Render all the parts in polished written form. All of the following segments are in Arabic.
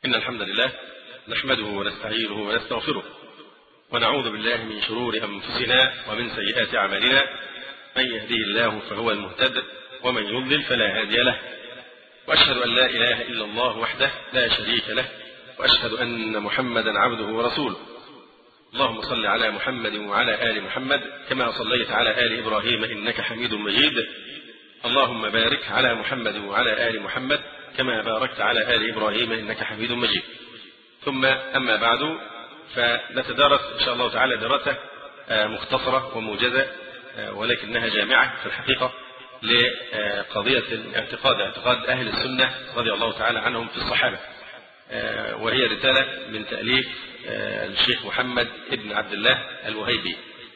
إن الحمد لله نحمده ونستعينه ونستغفره ونعوذ بالله من شرور أنفسنا ومن سيئات أعمالنا. من يهديه الله فهو المهتد ومن يضلل فلا هادي له، وأشهد أن لا إله إلا الله وحده لا شريك له، وأشهد أن محمدا عبده ورسوله. اللهم صل على محمد وعلى آل محمد كما صليت على آل إبراهيم إنك حميد مجيد. اللهم بارك على محمد وعلى آل محمد كما باركت على آل إبراهيم إنك حميد مجيد. ثم أما بعد، فنتدارس إن شاء الله تعالى دراسة مختصرة وموجزة ولكنها جامعة في الحقيقة لقضية اعتقاد أهل السنة رضي الله تعالى عنهم في الصحابة، وهي رسالة من تأليف الشيخ محمد ابن عبد الله الوهيبي.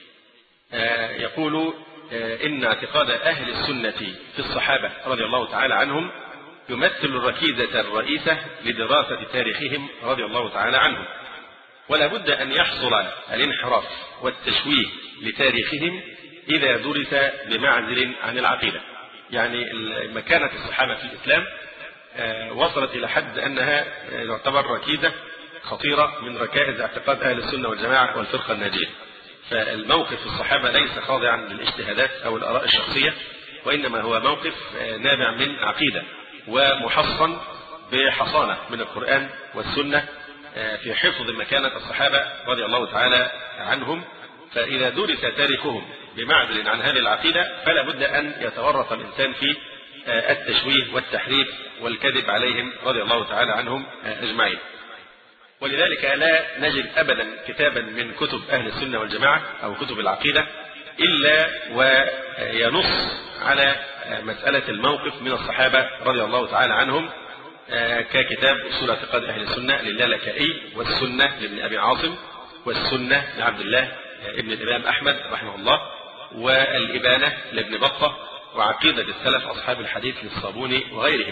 يقول إن اعتقاد أهل السنة في الصحابة رضي الله تعالى عنهم يمثل الركيزة الرئيسة لدراسة تاريخهم رضي الله تعالى عنهم، ولا بد أن يحصل الانحراف والتشويه لتاريخهم إذا درس بمعزل عن العقيدة. يعني مكانة الصحابة في الإسلام وصلت إلى حد أنها تعتبر ركيزة خطيرة من ركائز اعتقاد أهل السنة والجماعة والفرقة الناجية. فالموقف في الصحابة ليس خاضعا للاجتهادات أو الآراء الشخصية، وإنما هو موقف نابع من عقيدة ومحصن بحصانة من القرآن والسنة في حفظ مكانة الصحابة رضي الله تعالى عنهم. فإذا درس تاريخهم بمعزل عن هذه العقيدة فلا بد أن يتورط الإنسان في التشويه والتحريف والكذب عليهم رضي الله تعالى عنهم أجمعين. ولذلك لا نجد أبدا كتابا من كتب أهل السنة والجماعة أو كتب العقيدة إلا وينص على مسألة الموقف من الصحابة رضي الله تعالى عنهم، ككتاب أصول اعتقاد أهل السنة للالكائي، والسنة لابن أبي عاصم، والسنة لعبد الله ابن الإمام أحمد رحمه الله، والإبانة لابن بطة، وعقيدة السلف أصحاب الحديث للصابوني وغيرهم.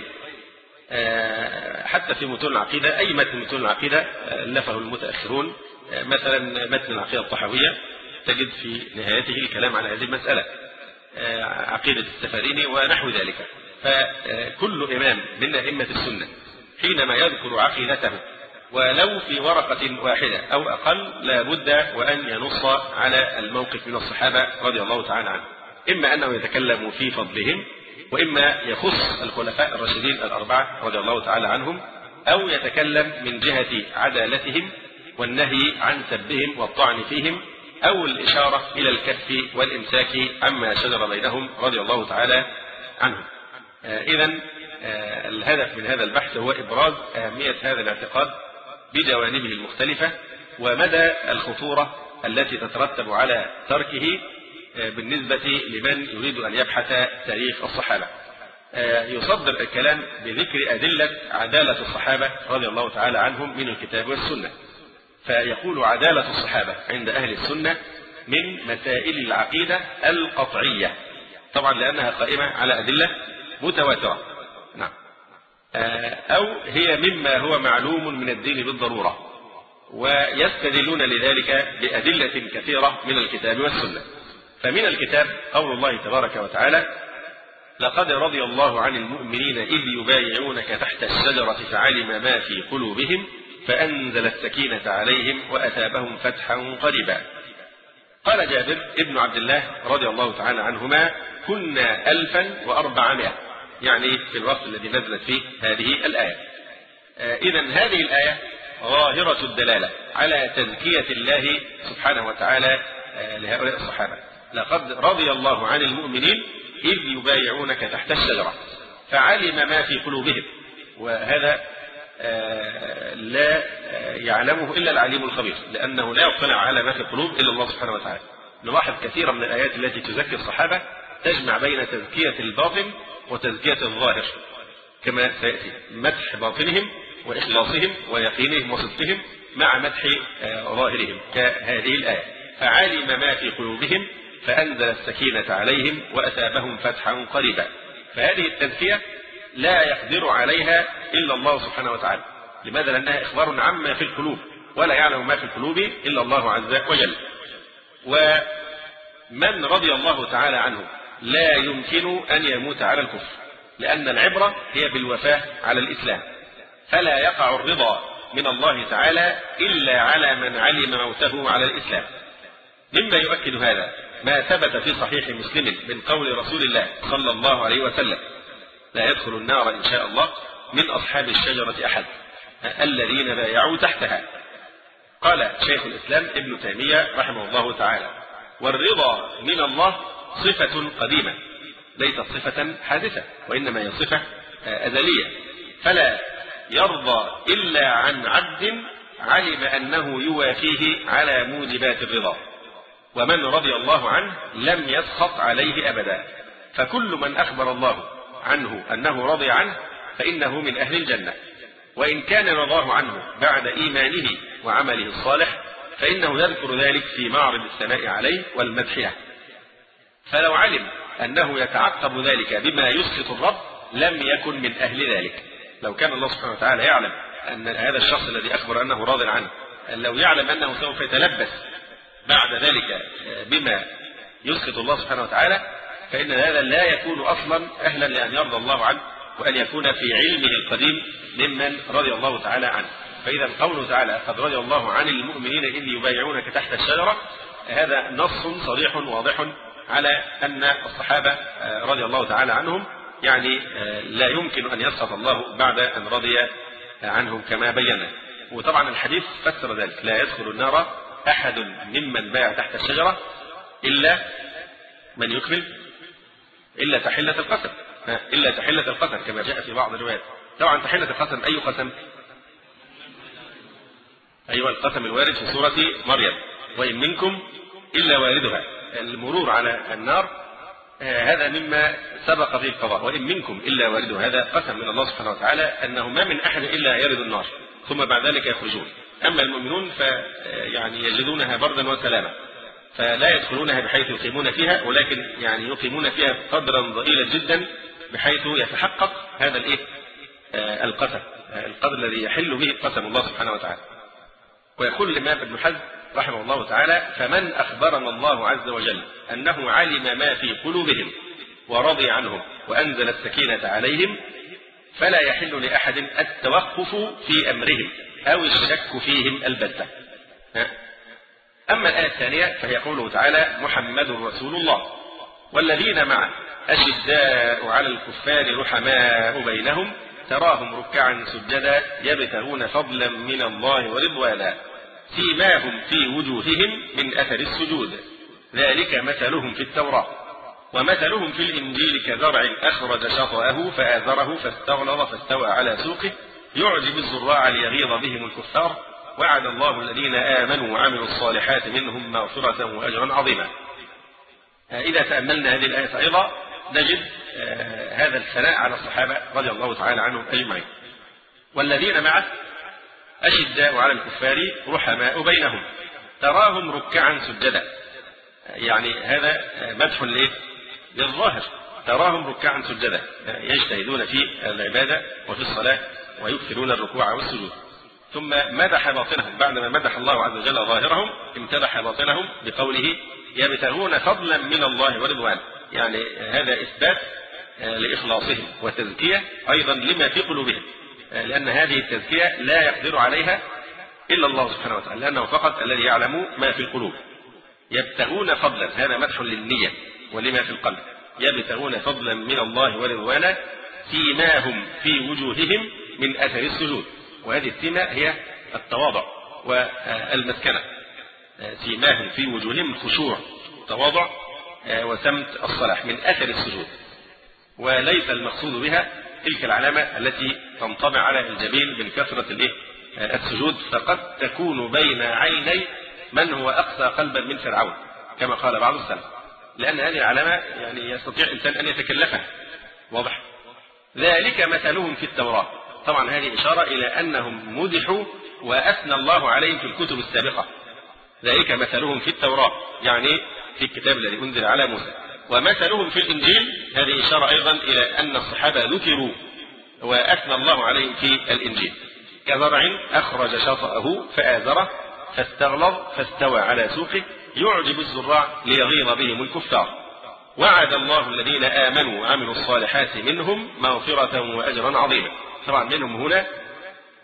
حتى في متون العقيدة، أي متن متون العقيدة ألفه المتأخرون، مثلا متن العقيدة الطحاوية تجد في نهايته الكلام على هذه المسألة، عقيدة السفاريني ونحو ذلك. فكل إمام من أئمة السنة حينما يذكر عقيدته ولو في ورقة واحدة أو أقل لا بد وأن ينص على الموقف من الصحابة رضي الله تعالى عنهم، إما أنه يتكلم في فضلهم، وإما يخص الخلفاء الراشدين الأربعة رضي الله تعالى عنهم، أو يتكلم من جهة عدالتهم والنهي عن سبهم والطعن فيهم، أو الإشارة إلى الكف والإمساك عما شجر بينهم رضي الله تعالى عنهم. إذن الهدف من هذا البحث هو إبراز أهمية هذا الاعتقاد بجوانبه المختلفة، ومدى الخطورة التي تترتب على تركه بالنسبة لمن يريد أن يبحث تاريخ الصحابة. يصدر الكلام بذكر أدلة عدالة الصحابة رضي الله تعالى عنهم من الكتاب والسنة. فيقول عدالة الصحابة عند أهل السنة من مسائل العقيدة القطعية، طبعا لأنها قائمة على أدلة متواترة، نعم، أو هي مما هو معلوم من الدين بالضرورة، ويستدلون لذلك بأدلة كثيرة من الكتاب والسنة. فمن الكتاب قول الله تبارك وتعالى: لقد رضي الله عن المؤمنين إذ يبايعونك تحت الشجرة فعلم ما في قلوبهم فأنزل السكينة عليهم وأثابهم فتحا قريبا. قال جابر ابن عبد الله رضي الله تعالى عنهما: كنا 1400، يعني في الوقت الذي نزلت فيه هذه الآية. إذن هذه الآية ظاهرة الدلالة على تزكية الله سبحانه وتعالى لهؤلاء الصحابة. لقد رضي الله عن المؤمنين إذ يبايعونك تحت الشجرة فعلم ما في قلوبهم، وهذا لا يعلمه إلا العليم الخبير، لأنه لا يطلع على ما في القلوب إلا الله سبحانه وتعالى. نلاحظ كثيرا من الآيات التي تزكي الصحابة تجمع بين تزكية الباطن وتزكية الظاهر، كما سيأتي مدح باطنهم وإخلاصهم ويقينهم وصدقهم مع مدح ظاهرهم، كهذه الآية: فعلم ما في قلوبهم فأنزل السكينة عليهم وأثابهم فتحا قريبا. فهذه التزكية لا يقدر عليها إلا الله سبحانه وتعالى. لماذا؟ لأنها إخبار عما في القلوب، ولا يعلم ما في القلوب إلا الله عز وجل. ومن رضي الله تعالى عنه لا يمكن أن يموت على الكفر، لأن العبرة هي بالوفاة على الإسلام. فلا يقع الرضا من الله تعالى إلا على من علم موته على الإسلام. مما يؤكد هذا ما ثبت في صحيح مسلم من قول رسول الله صلى الله عليه وسلم: لا يدخل النار إن شاء الله من أصحاب الشجرة أحد الذين بايعوا تحتها. قال شيخ الإسلام ابن تيمية رحمه الله تعالى: والرضا من الله صفة قديمة ليست صفة حادثة، وإنما هي صفة أزلية، فلا يرضى إلا عن عبد علم أنه يوافيه على موجبات الرضا، ومن رضي الله عنه لم يسخط عليه أبدا. فكل من أخبر الله عنه أنه رضي عنه فإنه من أهل الجنة، وإن كان رضاه عنه بعد إيمانه وعمله الصالح فإنه يذكر ذلك في معرض الثناء عليه والمدح له. فلو علم أنه يتعقب ذلك بما يسخط الرب لم يكن من أهل ذلك. لو كان الله سبحانه وتعالى يعلم أن هذا الشخص الذي أخبر أنه راض عنه لو يعلم أنه سوف يتلبس بعد ذلك بما يسخط الله سبحانه وتعالى فإن هذا لا يكون أصلا أهلا لأن يرضى الله عنه وأن يكون في علمه القديم ممن رضي الله تعالى عنه. فإذا قوله تعالى: قد رضي الله عن المؤمنين إذ يبايعونك تحت الشجرة، هذا نص صريح واضح على أن الصحابة رضي الله تعالى عنهم يعني لا يمكن أن يسخط الله بعد أن رضي عنهم كما بينا. وطبعا الحديث فسر ذلك: لا يدخل النار أحد ممن بايع تحت الشجرة إلا من يكمل إلا تحلة القسم، إلا تحلة القسم كما جاء في بعض الروايات. طبعا تحلة القسم أي قسم؟ أيوة القسم الوارد في سورة مريم: وإن منكم إلا واردها. المرور على النار هذا مما سبق في القضاء: وإن منكم إلا واردها، هذا قسم من الله سبحانه وتعالى أنه ما من أحد إلا يرد النار ثم بعد ذلك يخرجون. أما المؤمنون فيعني يجدونها بردا وسلاما، فلا يدخلونها بحيث يقيمون فيها، ولكن يعني يقيمون فيها قدرا ضئيلا جدا بحيث يتحقق هذا القسم، القدر الذي يحل به قسم الله سبحانه وتعالى. ويقول الإمام ابن حزم رحمه الله تعالى: فمن أخبرنا الله عز وجل أنه علم ما في قلوبهم ورضي عنهم وأنزل السكينة عليهم فلا يحل لأحد التوقف في أمرهم أو الشك فيهم البتة. أما الآية الثانية فهي قوله تعالى: محمد رسول الله والذين معه أشداء على الكفار رحماء بينهم تراهم ركعا سجدا يبتغون فضلا من الله ورضوانا سيماهم في وجوههم من أثر السجود ذلك مثلهم في التوراة ومثلهم في الإنجيل كزرع أخرج شطأه فآزره فاستغلظ فاستوى على سوقه يعجب الزراع ليغيظ بهم الكفار وعد الله الذين آمنوا وعملوا الصالحات منهم مغفرة وأجرا عظيما. إذا تأملنا هذه الآية أيضا نجد هذا الثناء على الصحابة رضي الله تعالى عنهم أجمعين. والذين معه أشداء على الكفار رحماء بينهم تراهم ركعا سجدا، يعني هذا مدح للظاهر، تراهم ركعا سجدا يجتهدون في العبادة وفي الصلاة ويكثرون الركوع والسجود. ثم مدح باطنهم بعدما مدح الله عز وجل ظاهرهم امتدح باطنهم بقوله يبتغون فضلا من الله ورضوانه، يعني هذا إثبات لإخلاصهم وتزكية أيضا لما في قلوبهم، لأن هذه التزكية لا يقدر عليها إلا الله سبحانه وتعالى لأنه فقط الذي يعلم ما في القلوب. يبتغون فضلا هذا مدح للنية ولما في القلب، يبتغون فضلا من الله ورضوانا سيماهم في وجوههم من أثر السجود، وهذه السيمة هي التواضع والمسكنة. سيماهم في وجوههم الخشوع التواضع وسمت الصلاح من أثر السجود، وليس المقصود بها تلك العلامة التي تنطبع على الجبين من كثرة السجود، فقد تكون بين عيني من هو أقسى قلبا من فرعون كما قال بعض السلف، لأن هذه العلامة يعني يستطيع الإنسان أن يتكلفها. واضح؟ ذلك مثلهم في التوراة، طبعا هذه إشارة إلى أنهم مدحوا وأثنى الله عليهم في الكتب السابقة. ذلك مثلهم في التوراة يعني في الكتاب الذي أنزل على موسى، ومثلهم في الإنجيل هذه إشارة أيضا إلى أن الصحابة ذكروا وأثنى الله عليهم في الإنجيل كزرع أخرج شطأه فآزره فاستغلظ فاستوى على سوقه يعجب الزراع ليغيظ بهم الكفار وعد الله الذين آمنوا وعملوا الصالحات منهم مغفرة وأجرا عظيما. طبعا منهم هنا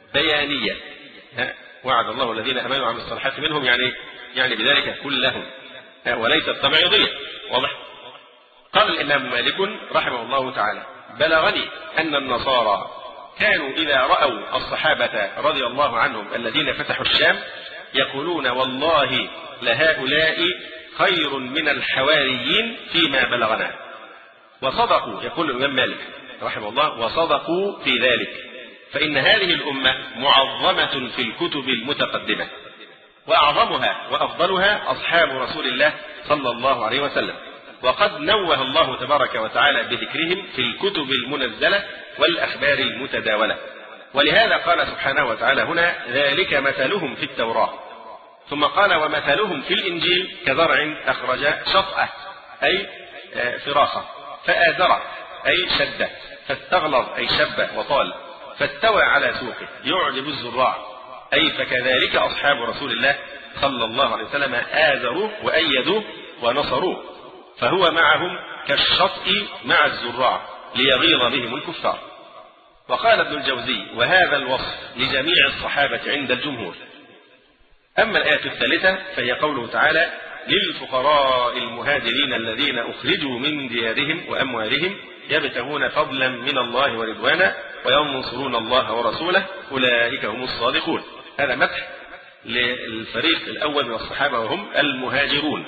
بيانية. وعد الله الذين آمنوا وعملوا الصالحات منهم يعني بذلك كلهم، وليست تبعيضية. واضح؟ قال الإمام مالك رحمه الله تعالى: بلغني أن النصارى كانوا إذا رأوا الصحابة رضي الله عنهم الذين فتحوا الشام يقولون: والله لهؤلاء خير من الحواريين فيما بلغنا. وصدقوا، يقول الإمام مالك رحمه الله، وصدقوا في ذلك، فإن هذه الأمة معظمة في الكتب المتقدمة، وأعظمها وأفضلها أصحاب رسول الله صلى الله عليه وسلم، وقد نوه الله تبارك وتعالى بذكرهم في الكتب المنزلة والأخبار المتداولة. ولهذا قال سبحانه وتعالى هنا: ذلك مثلهم في التوراة. ثم قال: ومثلهم في الإنجيل كزرع أخرج شطأه أي فراخة، فآزره أي شد، فاستغلظ أي شب وطال، فاستوى على سوقه يعجب الزراع، أي فكذلك أصحاب رسول الله صلى الله عليه وسلم آزروه وأيدوه ونصروه، فهو معهم كالشطء مع الزراع ليغيظ بهم الكفار. وقال ابن الجوزي: وهذا الوصف لجميع الصحابة عند الجمهور. أما الآية الثالثة فهي قوله تعالى: للفقراء المهاجرين الذين أخرجوا من ديارهم وأموالهم يبتغون فضلا من الله ورضوانا وينصرون الله ورسوله أولئك هم الصادقون. هذا مدح للفريق الأول من الصحابة وهم المهاجرون.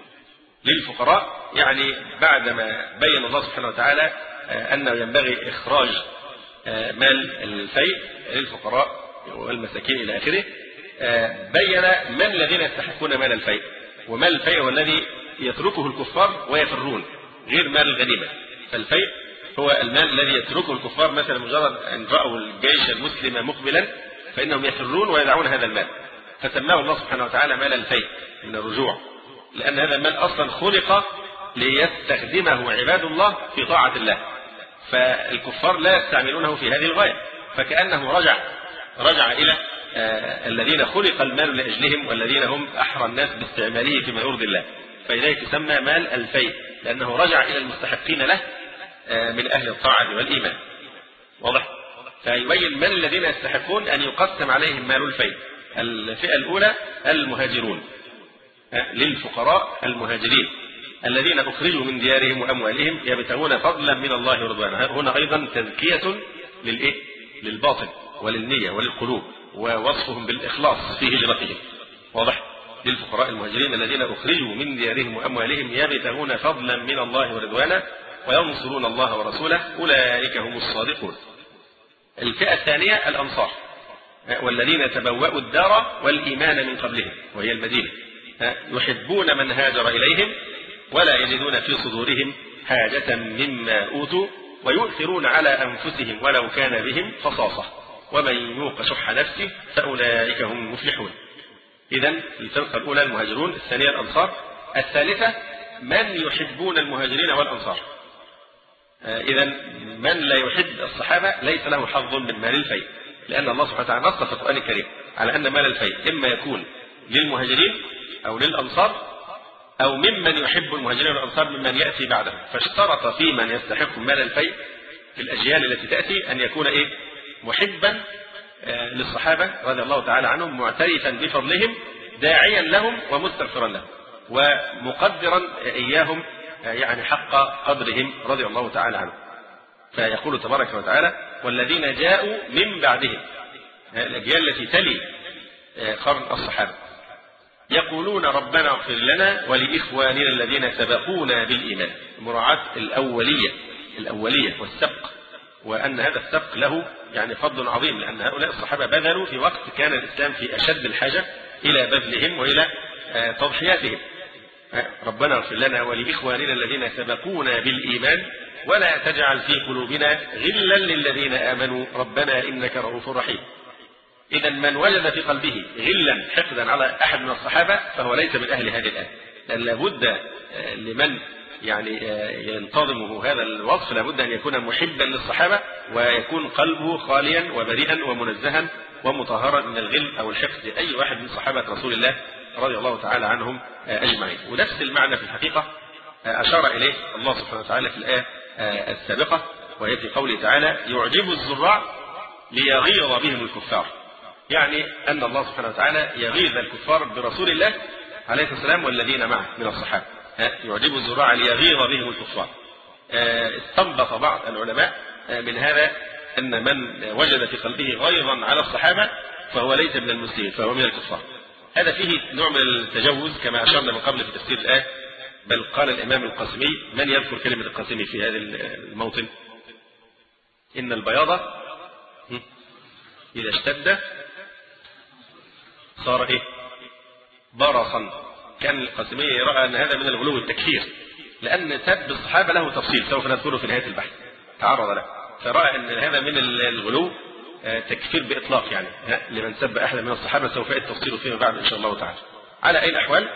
للفقراء يعني بعدما بين الله سبحانه وتعالى أنه ينبغي إخراج مال الفيء للفقراء والمساكين إلى آخره، بين من الذين يستحقون مال الفيء. ومال الفيء هو الذي يتركه الكفار ويفرون، غير مال الغنيمة. فالفيء هو المال الذي يتركه الكفار، مثلا مجرد أن رأوا الجيش المسلم مقبلا فإنهم يفرون ويدعون هذا المال، فسماه الله سبحانه وتعالى مال الفيء من الرجوع، لأن هذا المال أصلا خلق ليستخدمه عباد الله في طاعة الله، فالكفار لا يستعملونه في هذه الغاية، فكأنه رجع إلى الذين خلق المال لأجلهم والذين هم أحرى الناس باستعماله فيما يرضي الله، فلذلك يسمى مال الفيء، لأنه رجع إلى المستحقين له من أهل الطاعة والإيمان. واضح؟ فيبين من الذين يستحقون أن يقسم عليهم مال الفيء. الفئة الأولى المهاجرون، للفقراء المهاجرين الذين أخرجوا من ديارهم وأموالهم يبتغون فضلا من الله ورضوانا. هنا أيضا تزكية للباطن وللنية وللقلوب، ووصفهم بالإخلاص في هجرتهم. واضح؟ للفقراء المهاجرين الذين أخرجوا من ديارهم وأموالهم يبتغون فضلا من الله ورضوانا وينصرون الله ورسوله أولئك هم الصادقون. الفئة الثانية الأنصار، والذين تبوأوا الدار والإيمان من قبلهم، وهي المدينة، يحبون من هاجر إليهم ولا يجدون في صدورهم حاجة مما أوتوا ويؤثرون على أنفسهم ولو كان بهم خصاصة ومن يوق شح نفسه فأولئك هم المفلحون. إذن الفرقة الأولى المهاجرون، الثانية الأنصار، الثالثة من يحبون المهاجرين والأنصار. إذن من لا يحب الصحابة ليس له حظ من مال الفيء، لأن الله سبحانه وتعالى نص في القرآن الكريم على أن مال الفيء إما يكون للمهاجرين أو للأنصار أو ممن يحب المهاجرين والأنصار ممن يأتي بعدهم، فاشترط في من يستحق مال الفيء في الأجيال التي تأتي أن يكون محبا للصحابة رضي الله تعالى عنهم، معترفا بفضلهم، داعيا لهم ومستغفرا لهم، ومقدرا إياهم يعني حق قدرهم رضي الله تعالى عنهم. فيقول تبارك وتعالى: والذين جاءوا من بعدهم، الأجيال التي تلي قرن الصحابة، يقولون ربنا اغفر لنا ولإخواننا الذين سبقونا بالإيمان. مراعاة الأولية والسبق، وأن هذا السبق له يعني فضل عظيم، لأن هؤلاء الصحابة بذلوا في وقت كان الإسلام في أشد الحاجة إلى بذلهم وإلى تضحياتهم. ربنا اغفر لنا ولإخواننا الذين سبقونا بالإيمان ولا تجعل في قلوبنا غلا للذين آمنوا ربنا إنك رؤوف رحيم. إذا من وجد في قلبه غلا حقدا على أحد من الصحابة فهو ليس من أهل هذه الآية، لأن لابد لمن يعني ينتظمه هذا الوصف لابد أن يكون محبا للصحابة ويكون قلبه خاليا وبريئا ومنزها ومطهرا من الغل أو الحقد أي واحد من صحابة رسول الله رضي الله تعالى عنهم أجمعين. ونفس المعنى في الحقيقة أشار إليه الله سبحانه وتعالى في الآية السابقة، وهي في قوله تعالى: يعجب الزراع ليغيظ بهم الكفار، يعني أن الله سبحانه وتعالى يغيظ الكفار برسول الله عليه السلام والذين معه من الصحابة، يعجب الزراع ليغيظ بهم الكفار. استنبط بعض العلماء من هذا أن من وجد في قلبه غيظا على الصحابة فهو ليس من المسلمين، فهو من الكفار. هذا فيه نوع من التجوز كما أشرنا من قبل في تفسير الآية. بل قال الإمام القاسمي، من يذكر كلمة القاسمي في هذا الموطن؟ إن البياض إذا اشتد صار برصا. كان القاسمي رأى أن هذا من الغلو والتكفير، لأن سب الصحابة له تفصيل سوف نذكره في نهاية البحث، تعرض له، فرأى أن هذا من الغلو تكفير بإطلاق، يعني لمن سب أحد من الصحابة سوف يأتي تفصيله فيما بعد إن شاء الله تعالى. على أي الأحوال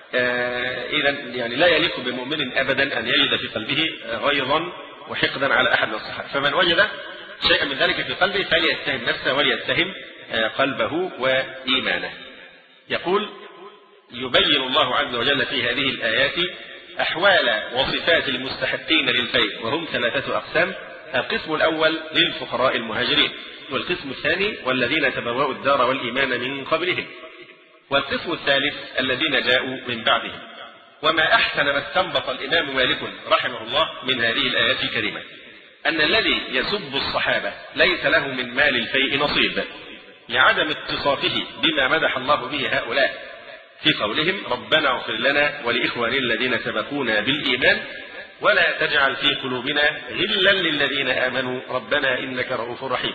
إذا يعني لا يليق بمؤمن أبدا أن يجد في قلبه غيظا وحقدا على أحد من الصحابة، فمن وجد شيئا من ذلك في قلبه فليتهم نفسه وليتهم قلبه وإيمانه. يقول: يبين الله عز وجل في هذه الآيات أحوال وصفات المستحقين للفيء، وهم 3 أقسام. القسم الأول للفقراء المهاجرين، والقسم الثاني والذين تبوأوا الدار والإيمان من قبلهم، والقسم الثالث الذين جاءوا من بعدهم. وما أحسن ما استنبط الإمام مالك رحمه الله من هذه الآيات الكريمة أن الذي يسب الصحابة ليس له من مال الفيء نصيب، لعدم اتصافه بما مدح الله به هؤلاء في قولهم: ربنا اغفر لنا ولإخواننا الذين سبقونا بالإيمان ولا تجعل في قلوبنا غلا للذين آمنوا ربنا إنك رؤوف رحيم.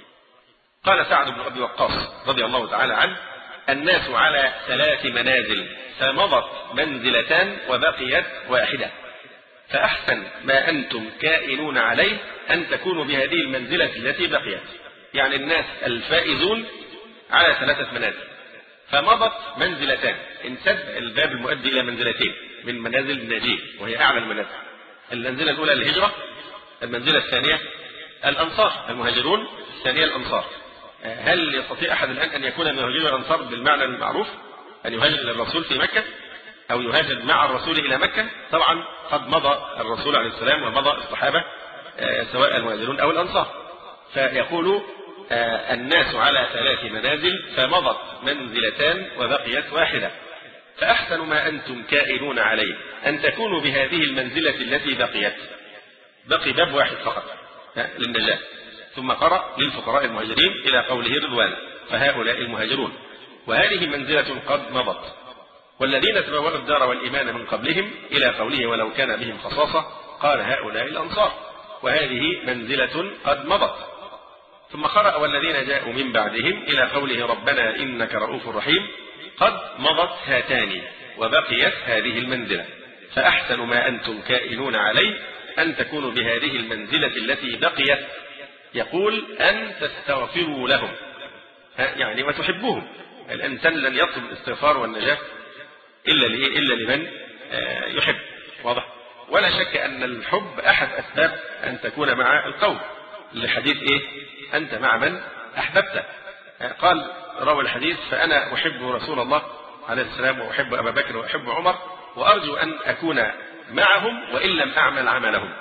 قال سعد بن أبي وقاص رضي الله تعالى عنه: الناس على 3 منازل، فمضت منزلتان وبقيت واحدة، فأحسن ما أنتم كائنون عليه أن تكونوا بهذه المنزلة التي بقيت. يعني الناس الفائزون على 3 منازل، فمضت منزلتان، انسد الباب المؤدي إلى منزلتين من منازل الناجين، وهي أعلى المنازل. المنزلة الأولى الهجرة، المنزلة الثانية الأنصار المهاجرون، الثانية الأنصار. هل يستطيع أحد الآن أن يكون من مهاجرين الأنصار بالمعنى المعروف، أن يهاجر للرسول في مكة أو يهاجر مع الرسول إلى مكة؟ طبعا قد مضى الرسول عليه السلام ومضى الصحابة سواء المهاجرون أو الأنصار. فيقول: الناس على 3 منازل، فمضت منزلتان وبقيت واحدة، فأحسن ما أنتم كائنون عليه أن تكونوا بهذه المنزلة التي بقيت. بقي باب واحد فقط للنجاة. ثم قرأ: للفقراء المهاجرين إلى قوله رضوان، فهؤلاء المهاجرون، وهذه منزلة قد مضت. والذين تبوأوا الدار والإيمان من قبلهم إلى قوله: ولو كان بهم خصاصة، قال: هؤلاء الأنصار، وهذه منزلة قد مضت. ثم قرأ: والذين جاءوا من بعدهم إلى قوله: ربنا إنك رؤوف رحيم، قد مضت هاتان وبقيت هذه المنزلة، فأحسن ما أنتم كائنون عليه أن تكونوا بهذه المنزلة التي بقيت. يقول: أن تستغفروا لهم، يعني وتحبوهم. الإنسان لن يطلب الاستغفار والنجاة إلا لمن يحب، واضح؟ ولا شك أن الحب أحد أسباب أن تكون مع القوم، لحديث أنت مع من أحببت. قال راوي الحديث: فأنا أحب رسول الله عليه السلام وأحب أبا بكر وأحب عمر، وأرجو أن أكون معهم وإن لم أعمل عملهم.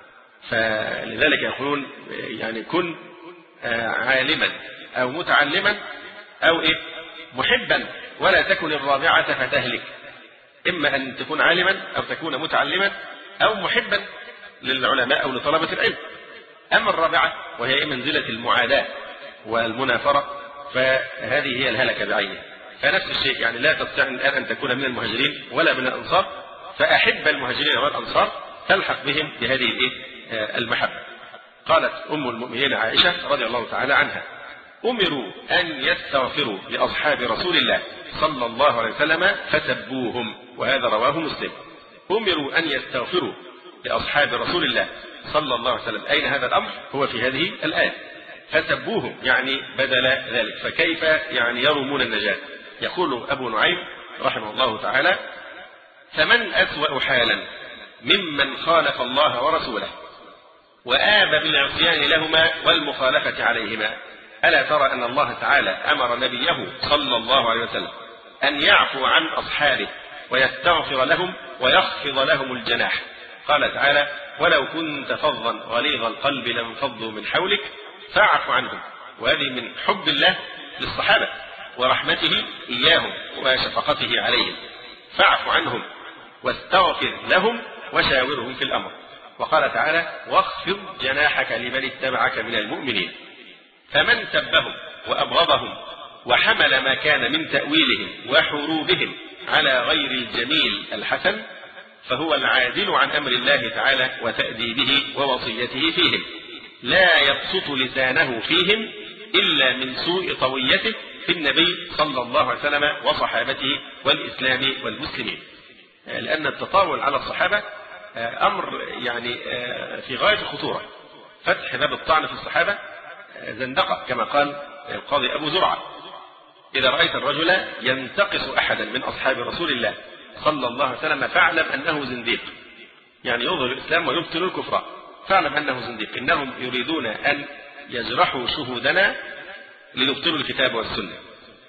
فلذلك يقولون يعني كن عالما أو متعلما أو محبا، ولا تكن الرابعة فتهلك. إما أن تكون عالما أو تكون متعلما أو محبا للعلماء أو لطلبة العلم. أما الرابعة وهي منزلة المعاداة والمنافرة فهذه هي الهلكة بعينها. فنفس الشيء، يعني لا تستطيع الآن أن تكون من المهاجرين ولا من الأنصار، فأحب المهاجرين والأنصار تلحق بهم بهذه المحبة. قالت أم المؤمنين عائشة رضي الله تعالى عنها: أمروا أن يستغفروا لأصحاب رسول الله صلى الله عليه وسلم فسبوهم، وهذا رواه مسلم. أمروا أن يستغفروا لأصحاب رسول الله صلى الله عليه وسلم. أين هذا الأمر؟ هو في هذه الآية. فسبوهم يعني بدل ذلك، فكيف يعني يرمون النجاة؟ يقول أبو نعيم رحمه الله تعالى: فمن أسوأ حالا ممن خالف الله ورسوله وآب بالعصيان لهما والمخالفة عليهما. ألا ترى أن الله تعالى أمر نبيه صلى الله عليه وسلم أن يعفو عن أصحابه ويستغفر لهم ويخفض لهم الجناح. قال تعالى: ولو كنت فظا غليظ القلب لانفضوا من حولك فاعف عنهم وهذه من حب الله للصحابة ورحمته إياهم وشفقته عليهم. فاعف عنهم واستغفر لهم وشاورهم في الأمر. وقال تعالى: واخفض جناحك لمن اتبعك من المؤمنين. فمن سبهم وأبغضهم وحمل ما كان من تأويلهم وحروبهم على غير الجميل الحسن فهو العادل عن أمر الله تعالى وتأديبه ووصيته فيهم، لا يبسط لسانه فيهم إلا من سوء طويته في النبي صلى الله عليه وسلم وصحابته والإسلام والمسلمين. لأن التطاول على الصحابة أمر يعني في غاية الخطورة. فتح باب الطعن في الصحابة زندقة، كما قال القاضي أبو زرعة: إذا رأيت الرجل ينتقص أحدا من أصحاب رسول الله صلى الله عليه وسلم فاعلم أنه زنديق، يعني يظهر الإسلام ويبطل الكفر، فاعلم أنه زنديق. إنهم يريدون أن يجرحوا شهودنا ليبطلوا الكتاب والسنة،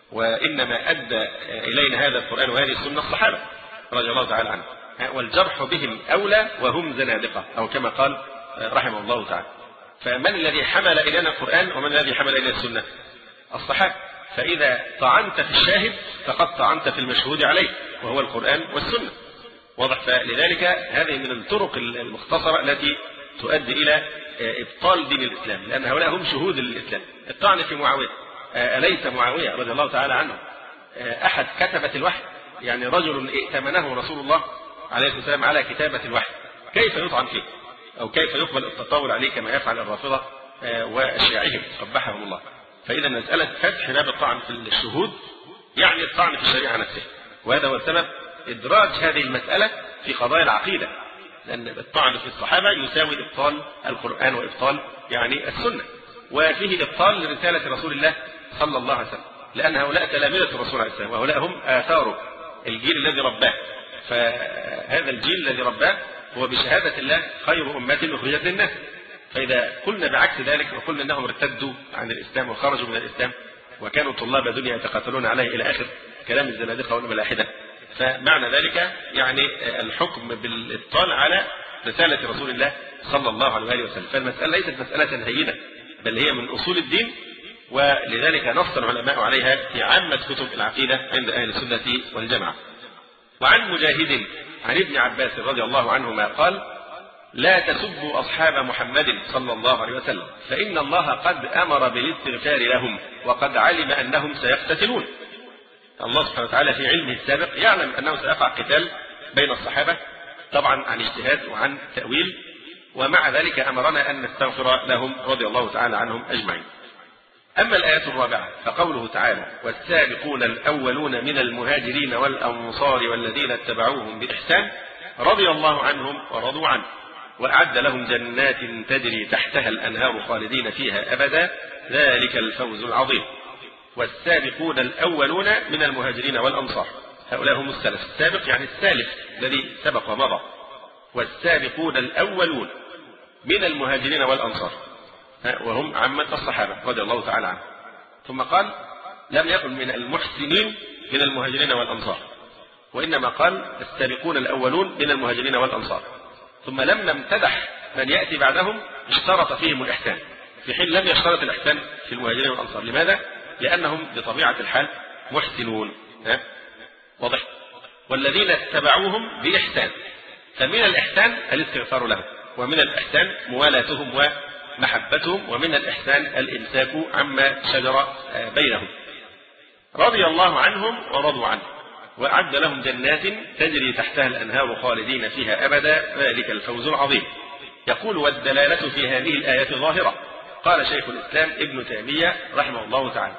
وإنما أدى إلينا هذا القرآن وهذه السنة الصحابة رضي الله تعالى عنهم، والجرح بهم أولى وهم زنادقة، أو كما قال رحمه الله تعالى. فمن الذي حمل إلينا القرآن ومن الذي حمل إلينا السنة؟ الصحابة. فإذا طعنت في الشاهد فقد طعنت في المشهود عليه وهو القرآن والسنة. واضح؟ فلذلك هذه من الطرق المختصرة التي تؤدي إلى إبطال دين الإسلام، لأن هؤلاء هم شهود للإسلام. الطعن في معاوية، أليس معاوية رضي الله تعالى عنه أحد كتبة الوحي؟ يعني رجل ائتمنه رسول الله عليه الصلاة والسلام على كتابة الوحي، كيف يطعن فيه؟ أو كيف يقبل التطاول عليه كما يفعل الرافضة وأشياعهم قبحهم الله؟ فإذا مسألة فتح باب الطعن في الشهود يعني الطعن في الشريعة نفسها، وهذا هو السبب إدراج هذه المسألة في قضايا العقيدة، لأن الطعن في الصحابة يساوي إبطال القرآن وإبطال يعني السنة، وفيه إبطال لرسالة رسول الله صلى الله عليه وسلم، لأن هؤلاء تلامذة الرسول عليه السلام، وهؤلاء هم آثاره، الجيل الذي رباه. فهذا الجيل الذي رباه هو بشهادة الله خير أمة أخرجت للناس. فإذا قلنا بعكس ذلك وقلنا أنهم ارتدوا عن الإسلام وخرجوا من الإسلام وكانوا طلاب دنيا يتقاتلون عليه إلى آخر كلام الزنادقة والملاحدة، فمعنى ذلك يعني الحكم بالإبطال على رسالة رسول الله صلى الله عليه وسلم. فالمسألة ليست مسألة هينة، بل هي من أصول الدين، ولذلك نص العلماء عليها في عامة كتب العقيدة عند أهل السنة والجماعة. وعن مجاهد عن ابن عباس رضي الله عنهما قال: لا تسبوا أصحاب محمد صلى الله عليه وسلم فإن الله قد أمر بالاستغفار لهم وقد علم أنهم سيقتتلون. الله سبحانه وتعالى في علمه السابق يعلم أنه سيقع قتال بين الصحابة، طبعا عن اجتهاد وعن تأويل، ومع ذلك أمرنا أن نستغفر لهم رضي الله تعالى عنهم أجمعين. أما الآية الرابعة فقوله تعالى: والسابقون الأولون من المهاجرين والأنصار والذين اتبعوهم بإحسان رضي الله عنهم ورضوا عنه وأعد لهم جنات تجري تحتها الأنهار خالدين فيها أبدا ذلك الفوز العظيم. والسابقون الأولون من المهاجرين والأنصار، هؤلاء هم السلف. السابق يعني السالف الذي سبق ومضى. والسابقون الأولون من المهاجرين والأنصار، وهم عامة الصحابة رضي الله تعالى عنهم. ثم قال: لم يقل من المحسنين من المهاجرين والأنصار، وإنما قال السابقون الأولون من المهاجرين والأنصار. ثم لما امتدح من يأتي بعدهم اشترط فيهم الإحسان، في حين لم يشترط الإحسان في المهاجرين والأنصار. لماذا؟ لأنهم بطبيعة الحال محسنون. واضح؟ والذين اتبعوهم بإحسان، فمن الإحسان الاستغفار لهم، ومن الإحسان موالاتهم ومحبتهم، ومن الإحسان الإمساك عما شجر بينهم. رضي الله عنهم ورضوا عنه وأعد لهم جنات تجري تحتها الأنهار خالدين فيها أبدا ذلك الفوز العظيم. يقول: والدلالة في هذه الآية ظاهرة. قال شيخ الإسلام ابن تيمية رحمه الله تعالى: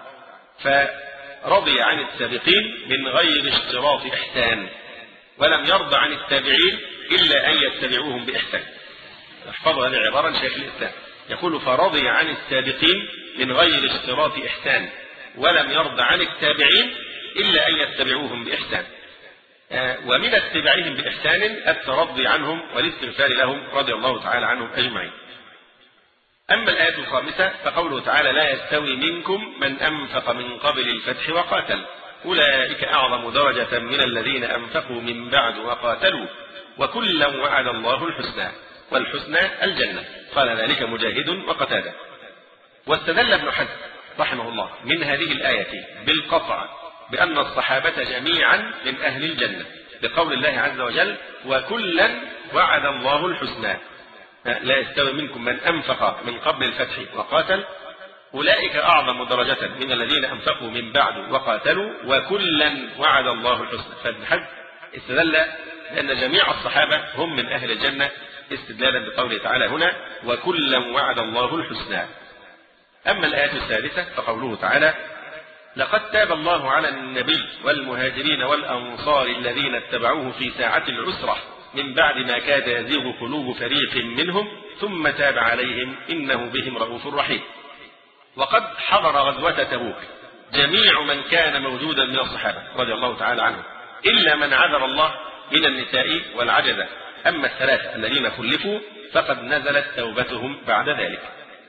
فرضي عن السابقين من غير اشتراط إحسان، ولم يرضى عن التابعين إلا أن يتبعوهم بإحسان. احفظوا هذه العبارة شيخ الإسلام، يقول: فرضي عن السابقين من غير اشتراط إحسان ولم يرضى عن التابعين إلا أن يتبعوهم بإحسان. ومن اتباعهم بإحسان الترضي عنهم والاستغفار لهم رضي الله تعالى عنهم أجمعين. أما الآية الخامسة فقوله تعالى: لا يستوي منكم من أنفق من قبل الفتح وقاتل أولئك أعظم درجة من الذين أنفقوا من بعد وقاتلوا وكلا وعد الله الحسنى والحسنى الجنة. قال ذلك مجاهد وقتادة. واستدل ابن حزم رحمه الله من هذه الآية بالقطع بأن الصحابة جميعا من أهل الجنة بقول الله عز وجل وكلا وعد الله الحسنى لا يستوي منكم من أنفق من قبل الفتح وقاتل أولئك أعظم درجة من الذين أنفقوا من بعد وقاتلوا وكلا وعد الله الحسنى. فابن حزم استدل بأن جميع الصحابة هم من أهل الجنة استدلالا بقوله تعالى هنا وكلا وعد الله الحسنى. أما الآية الثالثة فقوله تعالى لقد تاب الله على النبي والمهاجرين والأنصار الذين اتبعوه في ساعة العسرة من بعد ما كاد يزيغ قلوب فريق منهم ثم تاب عليهم إنه بهم رؤوف رحيم. وقد حضر غزوة تبوك جميع من كان موجودا من الصحابة رضي الله تعالى عنهم إلا من عذر الله من النساء والعجزة. أما الثلاثة الذين خلفوا فقد نزلت توبتهم بعد ذلك.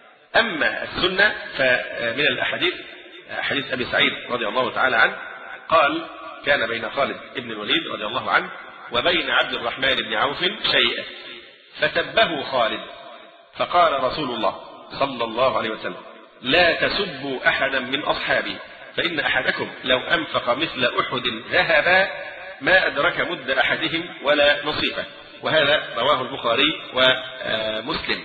أما السنة فمن الأحاديث حديث أبي سعيد رضي الله تعالى عنه قال كان بين خالد بن الوليد رضي الله عنه وبين عبد الرحمن بن عوف شيء فسبه خالد فقال رسول الله صلى الله عليه وسلم لا تسبوا أحدا من أصحابي فإن أحدكم لو أنفق مثل أحد ذهبا ما أدرك مد أحدهم ولا نصيفه. وهذا رواه البخاري ومسلم.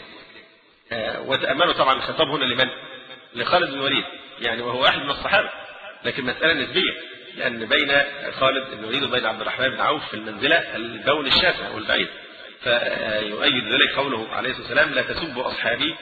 وتأملوا طبعا الخطاب هنا لمن؟ لخالد بن الوليد يعني وهو واحد من الصحابة لكن مسألة نسبية لأن بين خالد بن الوليد وبين عبد الرحمن بن عوف في المنزلة البون الشاسع والبعيد. فيؤيد ذلك قوله عليه الصلاة والسلام لا تسبوا أصحابي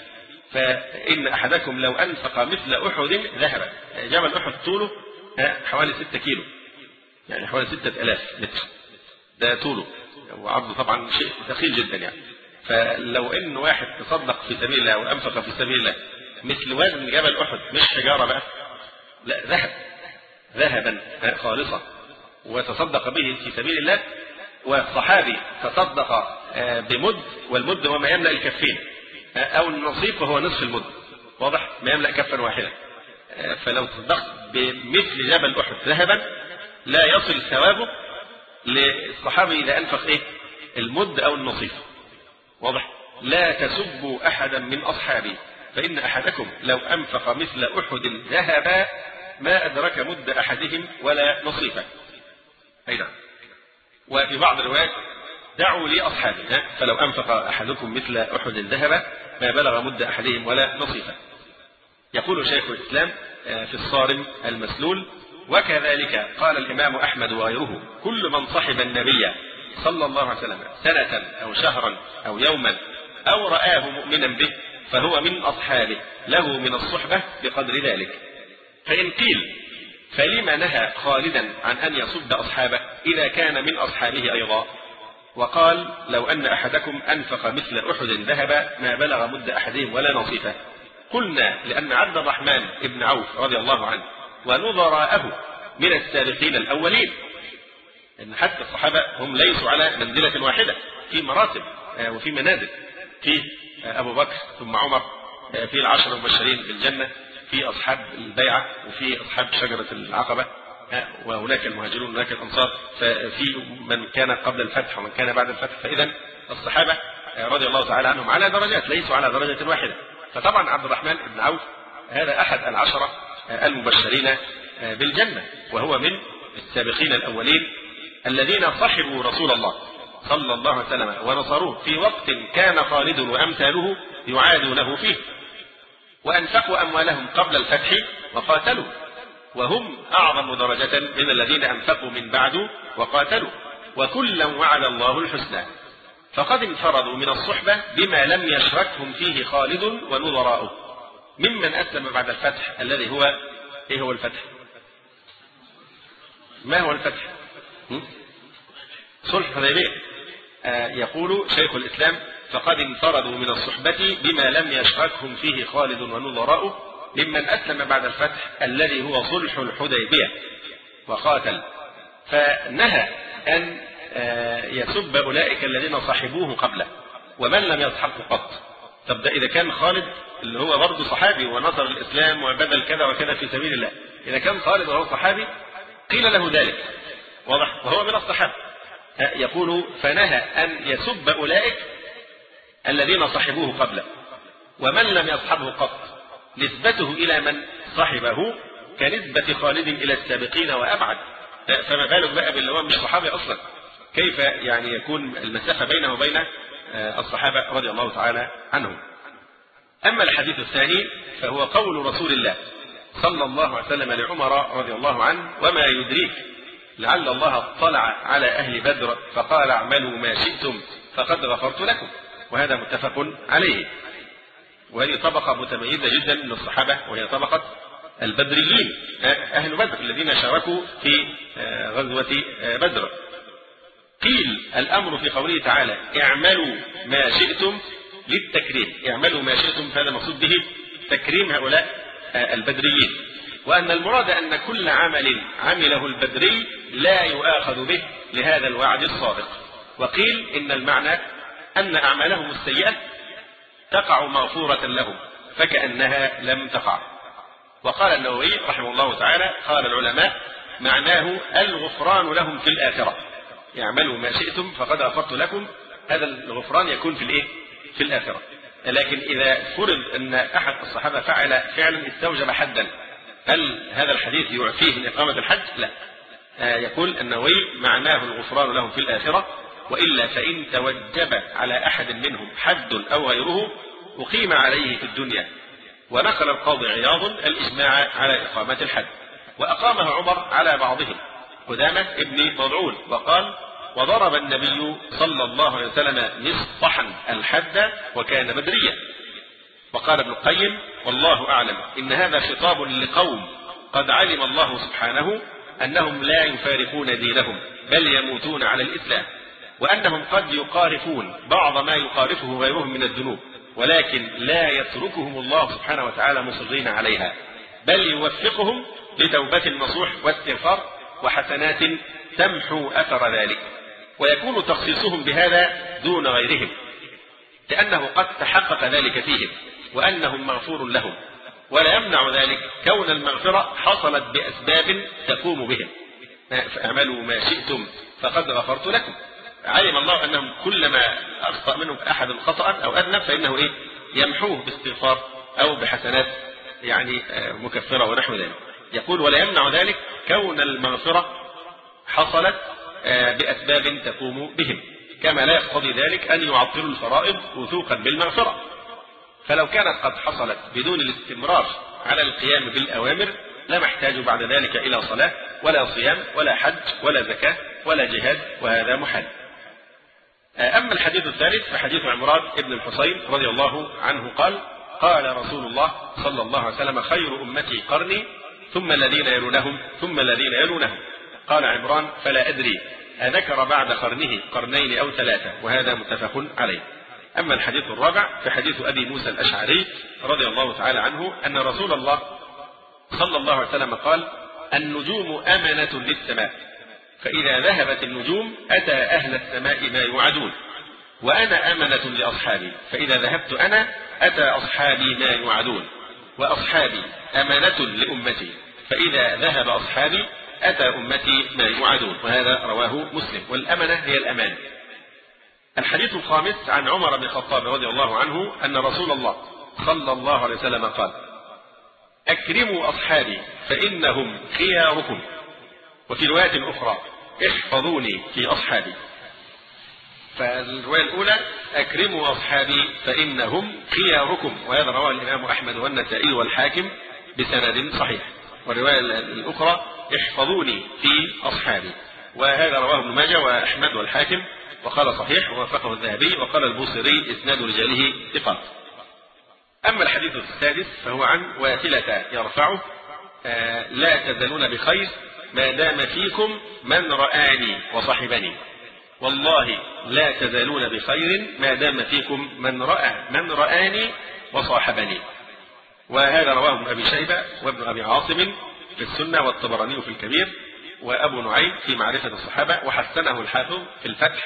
فإن أحدكم لو أنفق مثل أحد ذهبا. جبل أحد طوله حوالي 6 كيلو يعني حوالي 6000 متر ده طوله وعرضه طبعا شيء ثقيل جدا يعني. فلو إن واحد تصدق في سبيل الله وأنفق في سبيل الله مثل وزن جبل أحد مش حجارة بقى لا ذهبا خالصا وتصدق به في سبيل الله والصحابي تصدق بمد والمد هو ما يملأ الكفين أو النصيف وهو نصف المد واضح ما يملأ كفا واحدا. فلو تصدقت بمثل جبل أحد ذهبا لا يصل ثوابه للصحابي إذا أنفق المد أو النصيف واضح. لا تسبوا أحدا من أصحابي فإن أحدكم لو أنفق مثل أحد ذهبا ما أدرك مد أحدهم ولا نصيفه. أي نعم. وفي بعض الروايات دعوا لي أصحابي فلو أنفق أحدكم مثل أحد ذهبا ما بلغ مد أحدهم ولا نصيفه. يقول شيخ الإسلام في الصارم المسلول وكذلك قال الإمام أحمد وغيره كل من صحب النبي صلى الله عليه وسلم سنة أو شهرا أو يوما أو رآه مؤمنا به فهو من أصحابه له من الصحبة بقدر ذلك. فإن قيل فلما نهى خالدا عن أن يصد أصحابه إذا كان من أصحابه أيضا وقال لو أن أحدكم أنفق مثل أحد ذهبا ما بلغ مد أحدهم ولا نصيفه قلنا لأن عبد الرحمن بن عوف رضي الله عنه ونظراءه من السابقين الأولين إن حتى الصحابة هم ليسوا على منزلة واحدة في مراتب وفي منازل في أبو بكر ثم عمر في العشر المبشرين بالجنة في أصحاب البيعة وفي أصحاب شجرة العقبة وهناك المهاجرون وهناك الأنصار ففي من كان قبل الفتح ومن كان بعد الفتح. فإذا الصحابة رضي الله تعالى عنهم على درجات ليسوا على درجة واحدة. فطبعا عبد الرحمن بن عوف هذا أحد العشرة المبشرين بالجنة وهو من السابقين الأولين الذين صحبوا رسول الله صلى الله عليه وسلم ونصروه في وقت كان خالد وأمثاله يعادونه فيه وأنفقوا أموالهم قبل الفتح وقاتلوا وهم أعظم درجة من الذين أنفقوا من بعد وقاتلوا وكلا وعد الله الحسنى. فقد انفردوا من الصحبة بما لم يشركهم فيه خالد ونظراؤه ممن أسلم بعد الفتح الذي هو هو الفتح؟ ما هو الفتح؟ صلح الحديبية. يقول شيخ الإسلام فقد انفردوا من الصحبة بما لم يشركهم فيه خالد ونظراؤه ممن أسلم بعد الفتح الذي هو صلح الحديبية وقاتل. فنهى أن يسب أولئك الذين صحبوه قبله ومن لم يصحبه قط. طب ده إذا كان خالد اللي هو برضه صحابي ونصر الإسلام وبذل كذا وكذا في سبيل الله إذا كان خالد وهو صحابي قيل له ذلك واضح وهو من الصحابة. يقول فنهى أن يسب أولئك الذين صحبوه قبله ومن لم يصحبه قط نسبته إلى من صحبه كنسبة خالد إلى السابقين وأبعد، فما بالك بقى باللي هو مش صحابي أصلا، كيف يعني يكون المسافة بينه وبين الصحابة رضي الله تعالى عنهم. أما الحديث الثاني فهو قول رسول الله صلى الله عليه وسلم لعمر رضي الله عنه: وما يدريك لعل الله اطلع على أهل بدر فقال اعملوا ما شئتم فقد غفرت لكم. وهذا متفق عليه، وهذه طبقة متميزة جدا من الصحابة، وهي طبقة البدريين أهل بدر الذين شاركوا في غزوة بدر. قيل الأمر في قوله تعالى اعملوا ما شئتم للتكريم، اعملوا ما شئتم، فهذا مقصود به تكريم هؤلاء البدريين، وأن المراد أن كل عمل عمله البدري لا يؤاخذ به لهذا الوعد الصادق. وقيل إن المعنى أن أعمالهم السيئة تقع مغفورة لهم فكأنها لم تقع. وقال النووي رحمه الله تعالى: قال العلماء معناه الغفران لهم في الآخرة، يعملوا ما شئتم فقد غفرت لكم، هذا الغفران يكون في الإيه؟ في الآخرة. لكن إذا فرض أن أحد الصحابة فعل فعلا استوجب حدا، هل هذا الحديث يعفيه من إقامة الحج؟ لا. يقول النووي معناه الغفران لهم في الآخرة، وإلا فإن توجب على أحد منهم حد أو غيره أقيم عليه في الدنيا. ونقل القاضي عياض الإجماع على إقامة الحد، وأقامه عمر على بعضهم قدامة ابن مضعون، وقال: وضرب النبي صلى الله عليه وسلم مصطحا الحد وكان بدريا. وقال ابن القيم: والله أعلم إن هذا خطاب لقوم قد علم الله سبحانه أنهم لا يفارقون دينهم بل يموتون على الإسلام، وأنهم قد يقارفون بعض ما يقارفه غيرهم من الذنوب، ولكن لا يتركهم الله سبحانه وتعالى مصرين عليها، بل يوفقهم لتوبة نصوح واستغفار وحسنات تمحو أثر ذلك، ويكون تخصيصهم بهذا دون غيرهم لأنه قد تحقق ذلك فيهم وأنهم مغفور لهم، ولا يمنع ذلك كون المغفرة حصلت بأسباب تقوم بهم. فاعملوا ما شئتم فقد غفرت لكم. علم الله أنهم كلما أخطأ منهم أحد خطأ أو أذنب فإنه يمحوه باستغفار أو بحسنات يعني مكفرة ونحو ذلك. يقول: ولا يمنع ذلك كون المغفرة حصلت بأسباب تقوم بهم، كما لا يقتضي ذلك أن يعطلوا الفرائض وثوقا بالمغفرة. فلو كانت قد حصلت بدون الاستمرار على القيام بالأوامر لما احتاجوا بعد ذلك إلى صلاة ولا صيام ولا حج ولا زكاة ولا جهاد، وهذا محال. أما الحديث الثالث فحديث عمران بن الحصين رضي الله عنه قال: قال رسول الله صلى الله عليه وسلم: خير أمتي قرني ثم الذين يلونهم ثم الذين يلونهم. قال عمران: فلا أدري أذكر بعد قرنه قرنين أو ثلاثة، وهذا متفق عليه. أما الحديث الرابع فحديث أبي موسى الأشعري رضي الله تعالى عنه أن رسول الله صلى الله عليه وسلم قال: النجوم أمنة للسماء، فإذا ذهبت النجوم أتى أهل السماء ما يوعدون، وأنا أمنة لأصحابي، فإذا ذهبت أنا أتى أصحابي ما يوعدون، وأصحابي أمانة لأمتي، فإذا ذهب أصحابي أتى أمتي ما يوعدون. وهذا رواه مسلم، والأمنة هي الأمان. الحديث الخامس عن عمر بن الخطاب رضي الله عنه أن رسول الله صلى الله عليه وسلم قال: أكرموا أصحابي فإنهم خياركم، وفي رواية أخرى: احفظوني في أصحابي. فالرواية الأولى: أكرموا أصحابي فإنهم خياركم، وهذا رواه الإمام أحمد والنسائي والحاكم بسند صحيح. والرواية الأخرى: احفظوني في أصحابي، وهذا رواه ابن ماجه وأحمد والحاكم وقال صحيح، ووافقه الذهبي، وقال البوصيري إسناد رجاله ثقات. أما الحديث السادس فهو عن واثلة يرفعه: لا تزالون بخير ما دام فيكم من رآني وصحبني، والله لا تزالون بخير ما دام فيكم من رآني وصاحبني. وهذا رواه ابن أبي شيبة وابن أبي عاصم في السنة، والطبراني في الكبير، وأبو نعيم في معرفة الصحابة، وحسنه الحافظ في الفتح.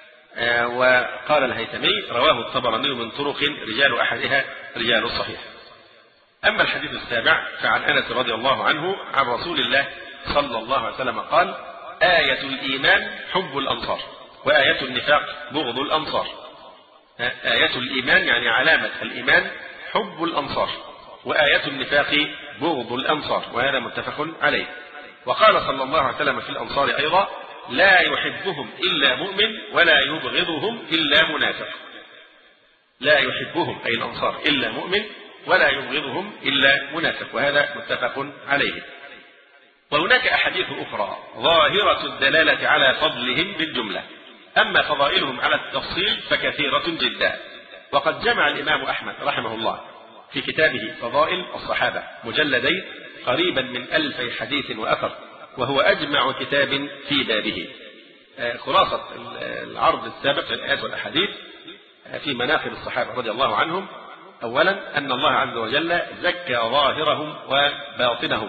وقال الهيثمي: رواه الطبراني من طرق رجال أحدها رجال الصحيح. أما الحديث السابع فعن أنس رضي الله عنه عن رسول الله صلى الله عليه وسلم قال: آية الإيمان حب الأنصار، وآية النفاق بغض الأنصار. آية الإيمان يعني علامة الإيمان حب الأنصار، وآية النفاق بغض الأنصار، وهذا متفق عليه. وقال صلى الله عليه وسلم في الأنصار أيضا: لا يحبهم إلا مؤمن ولا يبغضهم إلا منافق. لا يحبهم أي الأنصار إلا مؤمن ولا يبغضهم إلا منافق، وهذا متفق عليه. وهناك أحاديث أخرى ظاهرة الدلالة على فضلهم بالجملة، أما فضائلهم على التفصيل فكثيرة جدا. وقد جمع الإمام أحمد رحمه الله في كتابه فضائل الصحابة مجلدين قريبا من 1000 حديث وأثر، وهو أجمع كتاب في بابه. خلاصة العرض السابق للآيات والأحاديث في مناقب الصحابة رضي الله عنهم: أولا أن الله عز وجل زكى ظاهرهم وباطنهم،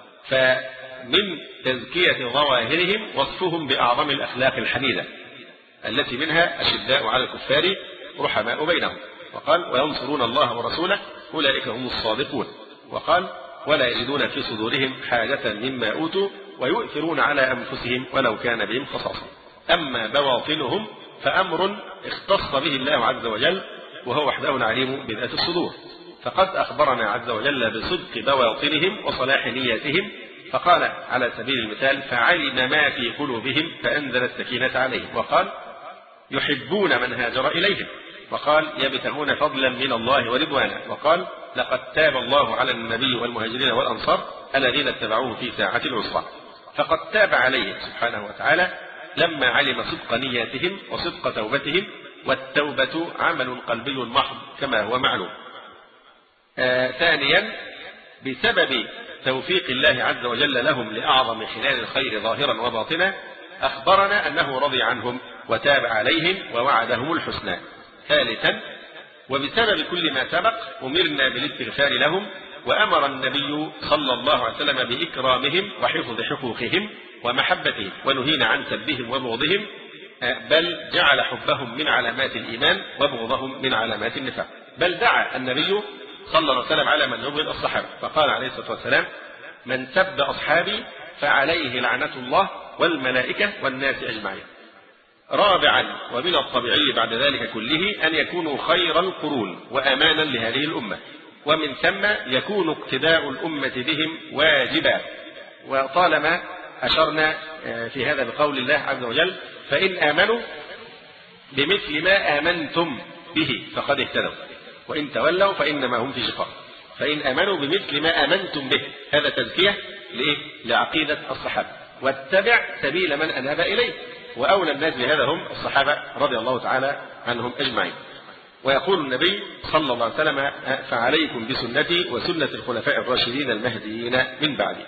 فمن تزكية ظواهرهم وصفهم بأعظم الأخلاق الحميدة التي منها أشداء على الكفار رحماء بينهم. وقال: وينصرون الله ورسوله أولئك هم الصادقون. وقال: ولا يجدون في صدورهم حاجة مما أوتوا ويؤثرون على أنفسهم ولو كان بهم خصاصة. أما بواطنهم فأمر اختص به الله عز وجل، وهو وحده العليم بذات الصدور. فقد أخبرنا عز وجل بصدق بواطنهم وصلاح نياتهم، فقال على سبيل المثال: فعلم ما في قلوبهم فأنزل السكينة عليهم. وقال: يحبون من هاجر إليهم. وقال: يبتغون فضلا من الله ورضوانا. وقال: لقد تاب الله على النبي والمهاجرين والأنصار الذين اتبعوه في ساعة العسرة. فقد تاب عليه سبحانه وتعالى لما علم صدق نياتهم وصدق توبتهم، والتوبة عمل قلبي محض كما هو معلوم. ثانيا، بسبب توفيق الله عز وجل لهم لأعظم خلال الخير ظاهرا وباطنا، أخبرنا أنه رضي عنهم وتاب عليهم ووعدهم الحسنى. ثالثا، وبسبب كل ما سبق أمرنا بالاستغفار لهم، وأمر النبي صلى الله عليه وسلم بإكرامهم وحفظ حقوقهم ومحبتهم، ونهينا عن سبهم وبغضهم، بل جعل حبهم من علامات الإيمان وبغضهم من علامات النفاق. بل دعا النبي صلى الله عليه وسلم على من يبغض الصحابة، فقال عليه الصلاة والسلام: من سب أصحابي فعليه لعنة الله والملائكة والناس أجمعين. رابعا، ومن الطبيعي بعد ذلك كله أن يكونوا خير القرون وأمانا لهذه الأمة، ومن ثم يكون اقتداء الأمة بهم واجبا. وطالما أشرنا في هذا بقول الله عز وجل: فإن آمنوا بمثل ما آمنتم به فقد اهتدوا وإن تولوا فإنما هم في شقاق. فإن آمنوا بمثل ما آمنتم به، هذا تزكية لعقيدة الصحابة. واتبع سبيل من أناب إليه، وأولى الناس بهذا هم الصحابة رضي الله تعالى عنهم أجمعين. ويقول النبي صلى الله عليه وسلم: فعليكم بسنتي وسنة الخلفاء الراشدين المهديين من بعدي.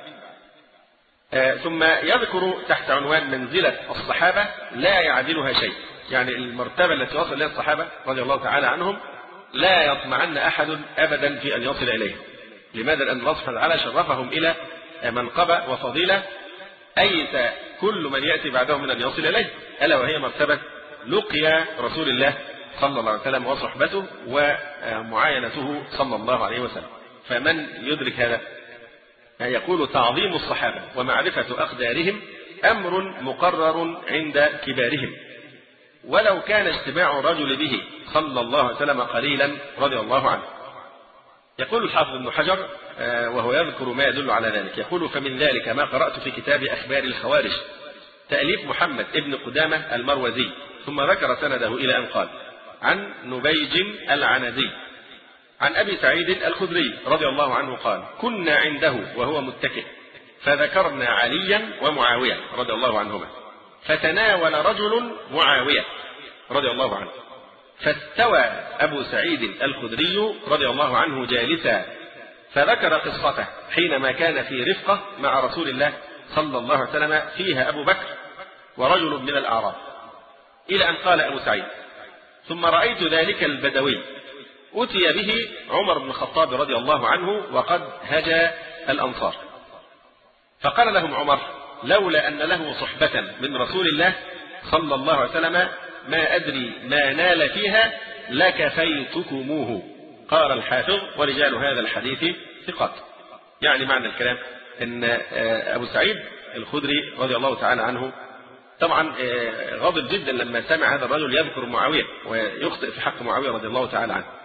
ثم يذكر تحت عنوان منزلة الصحابة لا يعدلها شيء، يعني المرتبة التي وصل إليها الصحابة رضي الله تعالى عنهم لا يطمعن أحد أبدا في أن يصل إليه. لماذا؟ لأن الله سبحانه وتعالى شرفهم إلى منقبة وفضيلة أيس كل من يأتي بعدهم من أن يصل إليه، ألا وهي مرتبة لقيا رسول الله صلى الله عليه وسلم وصحبته ومعاينته صلى الله عليه وسلم. فمن يدرك هذا؟ يقول: تعظيم الصحابة ومعرفة أقدارهم أمر مقرر عند كبارهم، ولو كان اجتماع الرجل به صلى الله عليه وسلم قليلا رضي الله عنه. يقول الحافظ ابن حجر وهو يذكر ما يدل على ذلك، يقول: فمن ذلك ما قرأت في كتاب أخبار الخوارج تأليف محمد ابن قدامة المروزي، ثم ذكر سنده إلى أن قال: عن نبيج العنزي عن أبي سعيد الخدري رضي الله عنه قال: كنا عنده وهو متكئ، فذكرنا عليا ومعاوية رضي الله عنهما، فتناول رجل معاوية رضي الله عنه، فاستوى أبو سعيد الخدري رضي الله عنه جالسا، فذكر قصته حينما كان في رفقة مع رسول الله صلى الله عليه وسلم فيها أبو بكر ورجل من الأعراب، إلى أن قال أبو سعيد: ثم رأيت ذلك البدوي أتي به عمر بن الخطاب رضي الله عنه وقد هجا الأنصار، فقال لهم عمر: لولا أن له صحبة من رسول الله صلى الله عليه وسلم ما أدري ما نال فيها لكفيتكموه. قال الحافظ: ورجال هذا الحديث ثقات. يعني معنى الكلام أن أبو سعيد الخدري رضي الله تعالى عنه طبعا غاضب جدا لما سمع هذا الرجل يذكر معاوية ويخطئ في حق معاوية رضي الله تعالى عنه،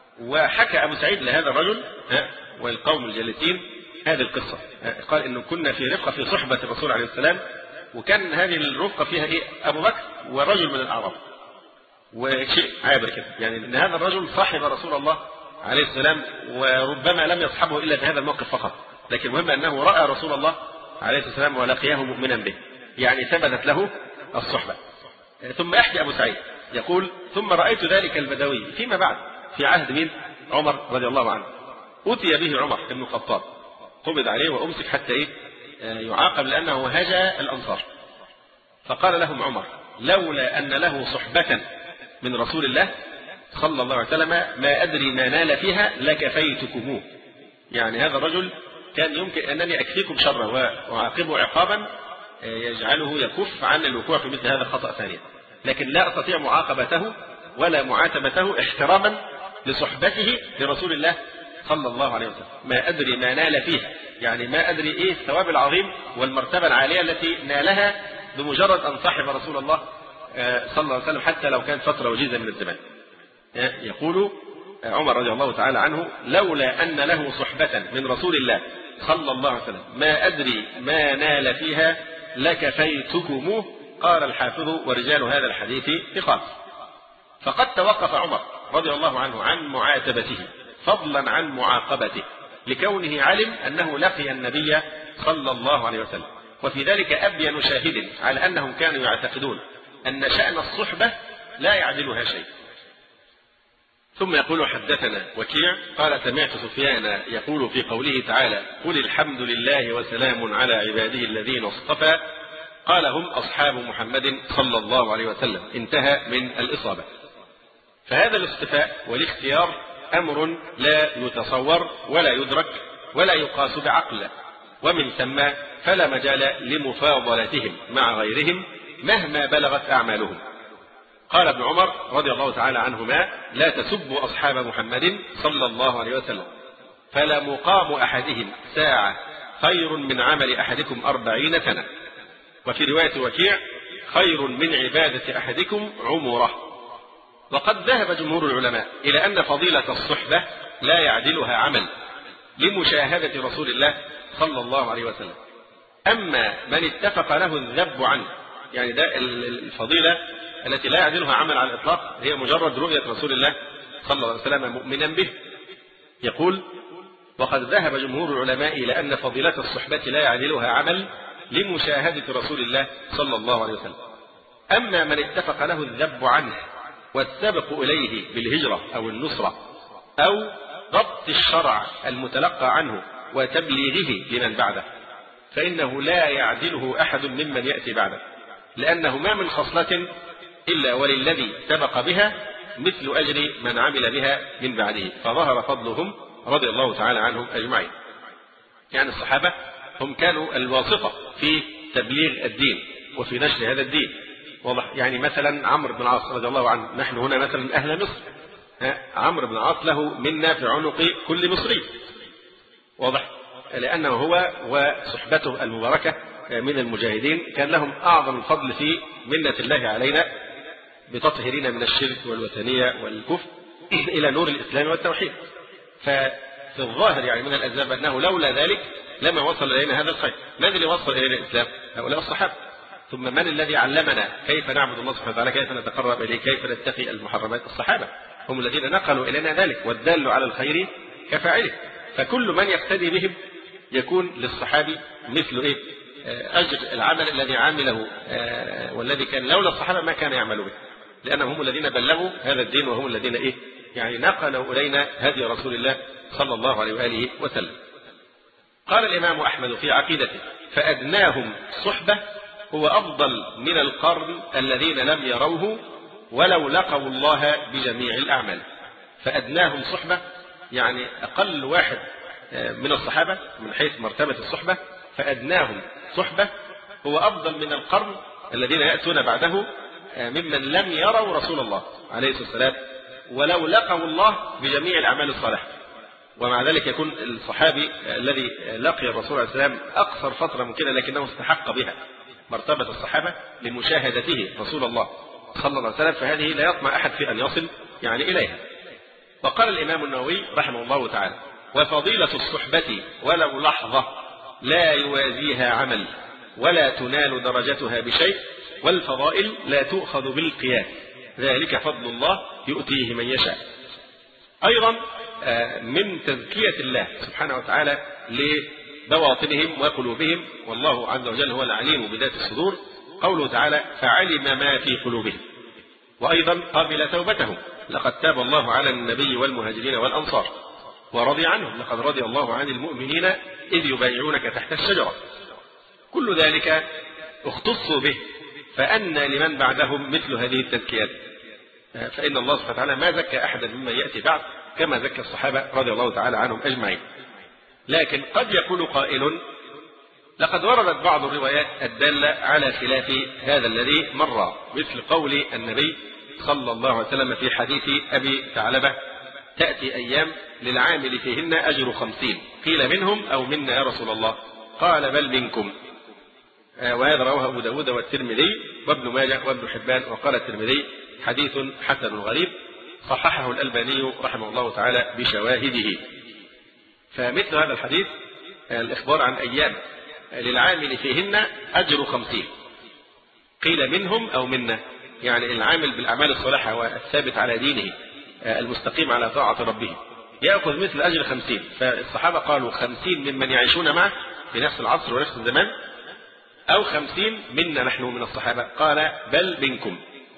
وحكى أبو سعيد لهذا الرجل والقوم الجالسين هذه القصة، قال إنه كنا في رفقة في صحبة الرسول عليه السلام، وكان هذه الرفقة فيها أبو بكر ورجل من الأعراب، وشيء عابر كده، يعني إن هذا الرجل صاحب رسول الله عليه السلام، وربما لم يصحبه إلا في هذا الموقف فقط، لكن المهم أنه رأى رسول الله عليه السلام ولقيه مؤمنا به، يعني ثبتت له الصحبة. ثم يحكي أبو سعيد يقول: ثم رأيت ذلك البدوي فيما بعد في عهد مين؟ عمر رضي الله عنه، أتي به عمر بن الخطاب، قبض عليه وأمسك حتى يعاقب لأنه هجا الأنصار. فقال لهم عمر: لولا أن له صحبة من رسول الله صلى الله عليه وسلم ما أدري ما نال فيها لكفيتكموه. يعني هذا الرجل كان يمكن أنني أكفيكم شره وأعاقبه عقابا يجعله يكف عن الوقوع في مثل هذا الخطأ ثانيا، لكن لا أستطيع معاقبته ولا معاتبته احتراما لصحبته لرسول الله صلى الله عليه وسلم. ما أدري ما نال فيها، يعني ما أدري إيه الثواب العظيم والمرتبة العالية التي نالها بمجرد أن صاحب رسول الله صلى الله عليه وسلم حتى لو كانت فترة وجيزة من الزمان. يقول عمر رضي الله تعالى عنه: لولا أن له صحبة من رسول الله صلى الله عليه وسلم ما أدري ما نال فيها لكفيتكموه. قال الحافظ: ورجال هذا الحديث ثقات. فقد توقف عمر رضي الله عنه عن معاتبته فضلا عن معاقبته، لكونه علم أنه لقي النبي صلى الله عليه وسلم، وفي ذلك أبين شاهد على أنهم كانوا يعتقدون أن شأن الصحبة لا يعدلها شيء. ثم يقول: حدثنا وكيع قال: سمعت سفيان يقول في قوله تعالى: قل الحمد لله وسلام على عباده الذين اصطفى، قال: هم أصحاب محمد صلى الله عليه وسلم. انتهى من الإصابة. فهذا الاصطفاء والاختيار أمر لا يتصور ولا يدرك ولا يقاس بعقل، ومن ثم فلا مجال لمفاضلتهم مع غيرهم مهما بلغت أعمالهم. قال ابن عمر رضي الله تعالى عنهما: لا تسبوا أصحاب محمد صلى الله عليه وسلم، فلا مقام أحدهم ساعة خير من عمل أحدكم 40 سنة. وفي رواية وكيع: خير من عبادة أحدكم عمره. وقد ذهب جمهور العلماء إلى أن فضيلة الصحبة لا يعدلها عمل لمشاهدة رسول الله صلى الله عليه وسلم. أما من اتفق له الذب عنه، يعني ده الفضيلة التي لا يعدلها عمل على الإطلاق، هي مجرد رؤية رسول الله صلى الله عليه وسلم مؤمنا به. يقول: وقد ذهب جمهور العلماء إلى أن فضيلة الصحبة لا يعدلها عمل لمشاهدة رسول الله صلى الله عليه وسلم. أما من اتفق له الذب عنه والسبق إليه بالهجرة أو النصرة أو ضبط الشرع المتلقى عنه وتبليغه لمن بعده، فإنه لا يعدله أحد ممن يأتي بعده، لأنه ما من خصلة إلا وللذي سبق بها مثل أجر من عمل بها من بعده، فظهر فضلهم رضي الله تعالى عنهم أجمعين. يعني الصحابة هم كانوا الواسطة في تبليغ الدين وفي نشر هذا الدين. واضح؟ يعني مثلا عمرو بن العاص رضي الله عنه، نحن هنا مثلا أهل مصر، عمرو بن العاص له منا في عنق كل مصري. واضح؟ لأنه هو وصحبته المباركة من المجاهدين كان لهم أعظم الفضل في منة الله علينا بتطهيرنا من الشرك والوثنية والكفر إلى نور الإسلام والتوحيد. ففي الظاهر يعني من الأسباب أنه لولا ذلك لما وصل إلينا هذا الخير. من الذي وصل إلينا الإسلام؟ هؤلاء الصحابة. ثم من الذي علمنا كيف نعبد الله سبحانه وتعالى، كيف نتقرب إليه، كيف نتقي المحرمات؟ الصحابة هم الذين نقلوا إلينا ذلك، والدال على الخير كفاعله. فكل من يقتدي بهم يكون للصحابي مثل أجر العمل الذي عمله والذي كان لولا الصحابة ما كان يعمل به، لأنهم هم الذين بلغوا هذا الدين وهم الذين يعني نقلوا إلينا هدي رسول الله صلى الله عليه وآله وسلم. قال الإمام أحمد في عقيدته: فأدناهم صحبة هو أفضل من القرن الذين لم يروه ولو لقوا الله بجميع الأعمال. فأدناهم صحبة يعني أقل واحد من الصحابة من حيث مرتبة الصحبة، فأدناهم صحبة هو أفضل من القرن الذين يأتون بعده ممن لم يروا رسول الله عليه الصلاة والسلام ولو لقوا الله بجميع الأعمال الصالحة. ومع ذلك يكون الصحابي الذي لقي الرسول عليه السلام أقصر فترة ممكنة لكنه استحق بها مرتبة الصحابة لمشاهدته رسول الله صلى الله عليه وسلم، فهذه لا يطمع أحد في أن يصل يعني إليها. وقال الإمام النووي رحمه الله تعالى: وفضيلة الصحبة ولو لحظة لا يوازيها عمل ولا تنال درجتها بشيء، والفضائل لا تؤخذ بالقياس، ذلك فضل الله يؤتيه من يشاء. أيضا من تزكية الله سبحانه وتعالى لبواطنهم وقلوبهم، والله عز وجل هو العليم بذات الصدور، قوله تعالى: فعلم ما في قلوبهم. وأيضا قبل توبتهم: لقد تاب الله على النبي والمهاجرين والأنصار ورضي عنهم، لقد رضي الله عن المؤمنين إذ يبايعونك تحت الشجرة. كل ذلك اختصوا به، فأن لمن بعدهم مثل هذه التزكيات؟ فإن الله سبحانه وتعالى ما زكى أحدا ممن يأتي بعد كما زكى الصحابة رضي الله تعالى عنهم أجمعين. لكن قد يقول قائل: لقد وردت بعض الروايات الدالة على خلاف هذا الذي مر، مثل قول النبي صلى الله عليه وسلم في حديث أبي ثعلبة: تأتي أيام للعامل فيهن أجر 50، قيل منهم أو منا يا رسول الله؟ قال: بل منكم. وهذا رواه أبو داود والترمذي وابن ماجه وابن حبان، وقال الترمذي: حديث حسن غريب، صححه الألباني رحمه الله تعالى بشواهده. فمثل هذا الحديث الإخبار عن أيام للعامل فيهن أجر 50، قيل منهم أو منا، يعني العامل بالأعمال الصالحة والثابت على دينه المستقيم على طاعة ربه يأخذ مثل أجر 50. فالصحابة قالوا: 50 ممن يعيشون معه في نفس العصر ونفس الزمان، أو 50 منا نحن من الصحابة؟ قال: بل منكم.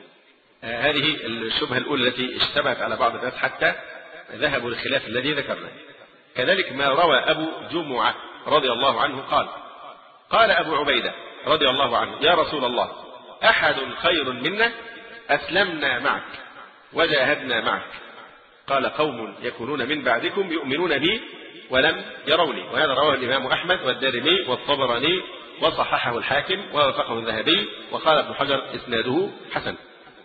هذه الشبهة الأولى التي اشتبهت على بعض الناس حتى ذهبوا للخلاف الذي ذكرنا. كذلك ما روى أبو جمعة رضي الله عنه قال: قال أبو عبيدة رضي الله عنه: يا رسول الله، أحد خير منا؟ أسلمنا معك وجاهدنا معك. قال: قوم يكونون من بعدكم يؤمنون بي ولم يروني. وهذا رواه الإمام أحمد والدارمي والطبراني وصححه الحاكم ووافقه الذهبي، وقال ابن حجر: إسناده حسن.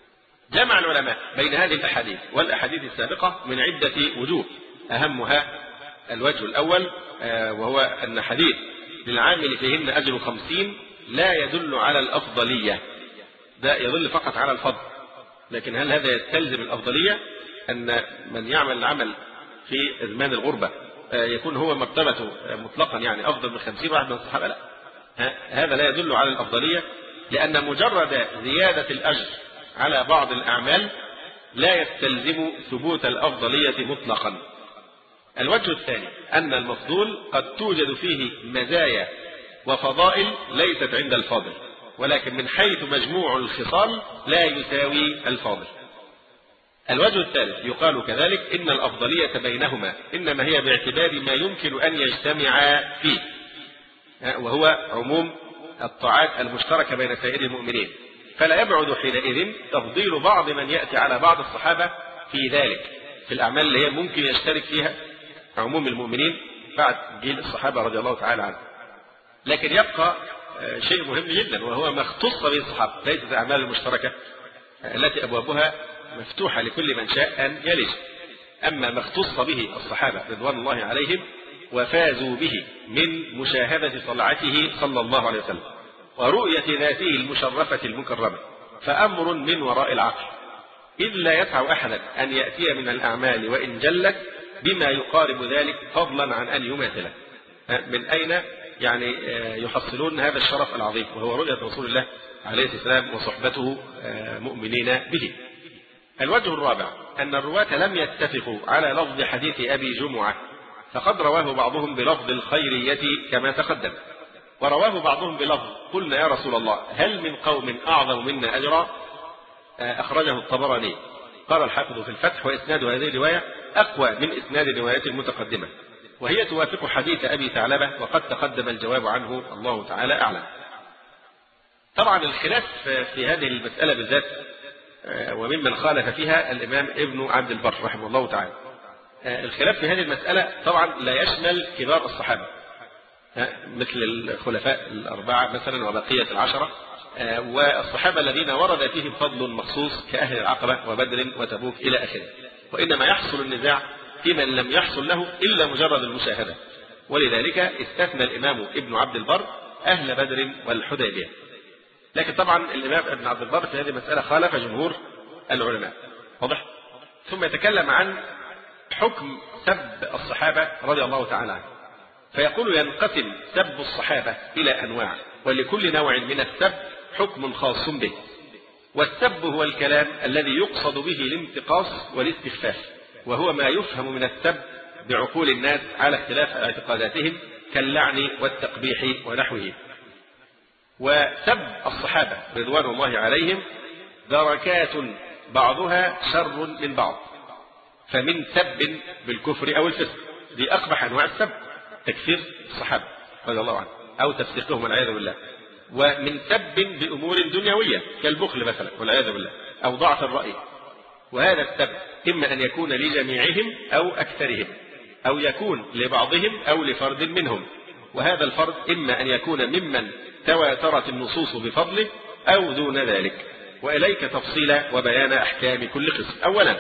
جمع العلماء بين هذه الأحاديث والأحاديث السابقة من عدة وجوه، أهمها الوجه الأول وهو أن حديث للعامل فيهن أجر 50 لا يدل على الأفضلية، ده يدل فقط على الفضل. لكن هل هذا يستلزم الأفضلية؟ أن من يعمل العمل في أزمان الغربة يكون هو مرتبته مطلقا يعني أفضل من 50 واحد من الصحابة؟ لا، هذا لا يدل على الأفضلية، لأن مجرد زيادة الأجر على بعض الأعمال لا يستلزم ثبوت الأفضلية مطلقا. الوجه الثاني أن المفضول قد توجد فيه مزايا وفضائل ليست عند الفاضل، ولكن من حيث مجموع الخصال لا يساوي الفاضل. الوجه الثالث يقال كذلك إن الأفضلية بينهما إنما هي باعتبار ما يمكن أن يجتمع فيه، وهو عموم الطاعات المشتركة بين سائر المؤمنين، فلا يبعد حينئذ تفضيل بعض من يأتي على بعض الصحابة في ذلك، في الأعمال اللي هي ممكن يشترك فيها عموم المؤمنين بعد جيل الصحابة رضي الله تعالى عنهم. لكن يبقى شيء مهم جدا، وهو ما اختص به الصحابة، ليست الأعمال المشتركة التي أبوابها مفتوحة لكل من شاء أن يلج. أما ما اختص به الصحابة رضوان الله عليهم وفازوا به من مشاهدة طلعته صلى الله عليه وسلم ورؤية ذاته المشرفة المكرمة، فأمر من وراء العقل، إذ لا يسع أحدا أن يأتي من الأعمال وإن جلت بما يقارب ذلك فضلا عن أن يماثله. من أين يعني يحصلون هذا الشرف العظيم؟ وهو رؤية رسول الله عليه السلام وصحبته مؤمنين به. الوجه الرابع أن الرواة لم يتفقوا على لفظ حديث أبي جمعة، فقد رواه بعضهم بلفظ الخيرية كما تقدم، ورواه بعضهم بلفظ قلنا يا رسول الله هل من قوم أعظم منا أجرا؟ أخرجه الطبراني. قال الحافظ في الفتح: وإسناد هذه الرواية أقوى من إسناد الروايات المتقدمة، وهي توافق حديث أبي ثعلبة، وقد تقدم الجواب عنه، الله تعالى أعلم. طبعا الخلاف في هذه المسألة بالذات وممن خالف فيها الإمام ابن عبد البر رحمه الله تعالى. الخلاف في هذه المسألة طبعا لا يشمل كبار الصحابة مثل الخلفاء الأربعة مثلا وبقية العشرة، والصحابة الذين ورد فيهم فضل مخصوص كأهل العقبة وبدر وتبوك إلى آخره، وإنما يحصل النزاع في من لم يحصل له إلا مجرد المشاهدة، ولذلك استثنى الإمام ابن عبد البر أهل بدر والحديبية. لكن طبعا الإمام ابن عبد البر في هذه المسألة خالف جمهور العلماء، واضح؟ ثم يتكلم عن حكم سب الصحابة رضي الله تعالى عنهم، فيقول ينقسم سب الصحابة إلى أنواع، ولكل نوع من السب حكم خاص به. والسب هو الكلام الذي يقصد به الانتقاص والاستخفاف، وهو ما يفهم من السب بعقول الناس على اختلاف اعتقاداتهم كاللعن والتقبيح ونحوه. وسب الصحابة رضوان الله عليهم دركات بعضها شر من بعض، فمن سب بالكفر أو الفسق، دي أقبح أنواع السب، تكفير الصحابة رضي الله عنهم أو تفسيقهم والعياذ بالله. ومن سب بأمور دنيوية كالبخل مثلا والعياذ بالله أو ضعف الرأي. وهذا السب إما أن يكون لجميعهم أو أكثرهم، أو يكون لبعضهم أو لفرد منهم، وهذا الفرد إما أن يكون ممن تواترت النصوص بفضله أو دون ذلك. وإليك تفصيل وبيان أحكام كل قسم. أولا،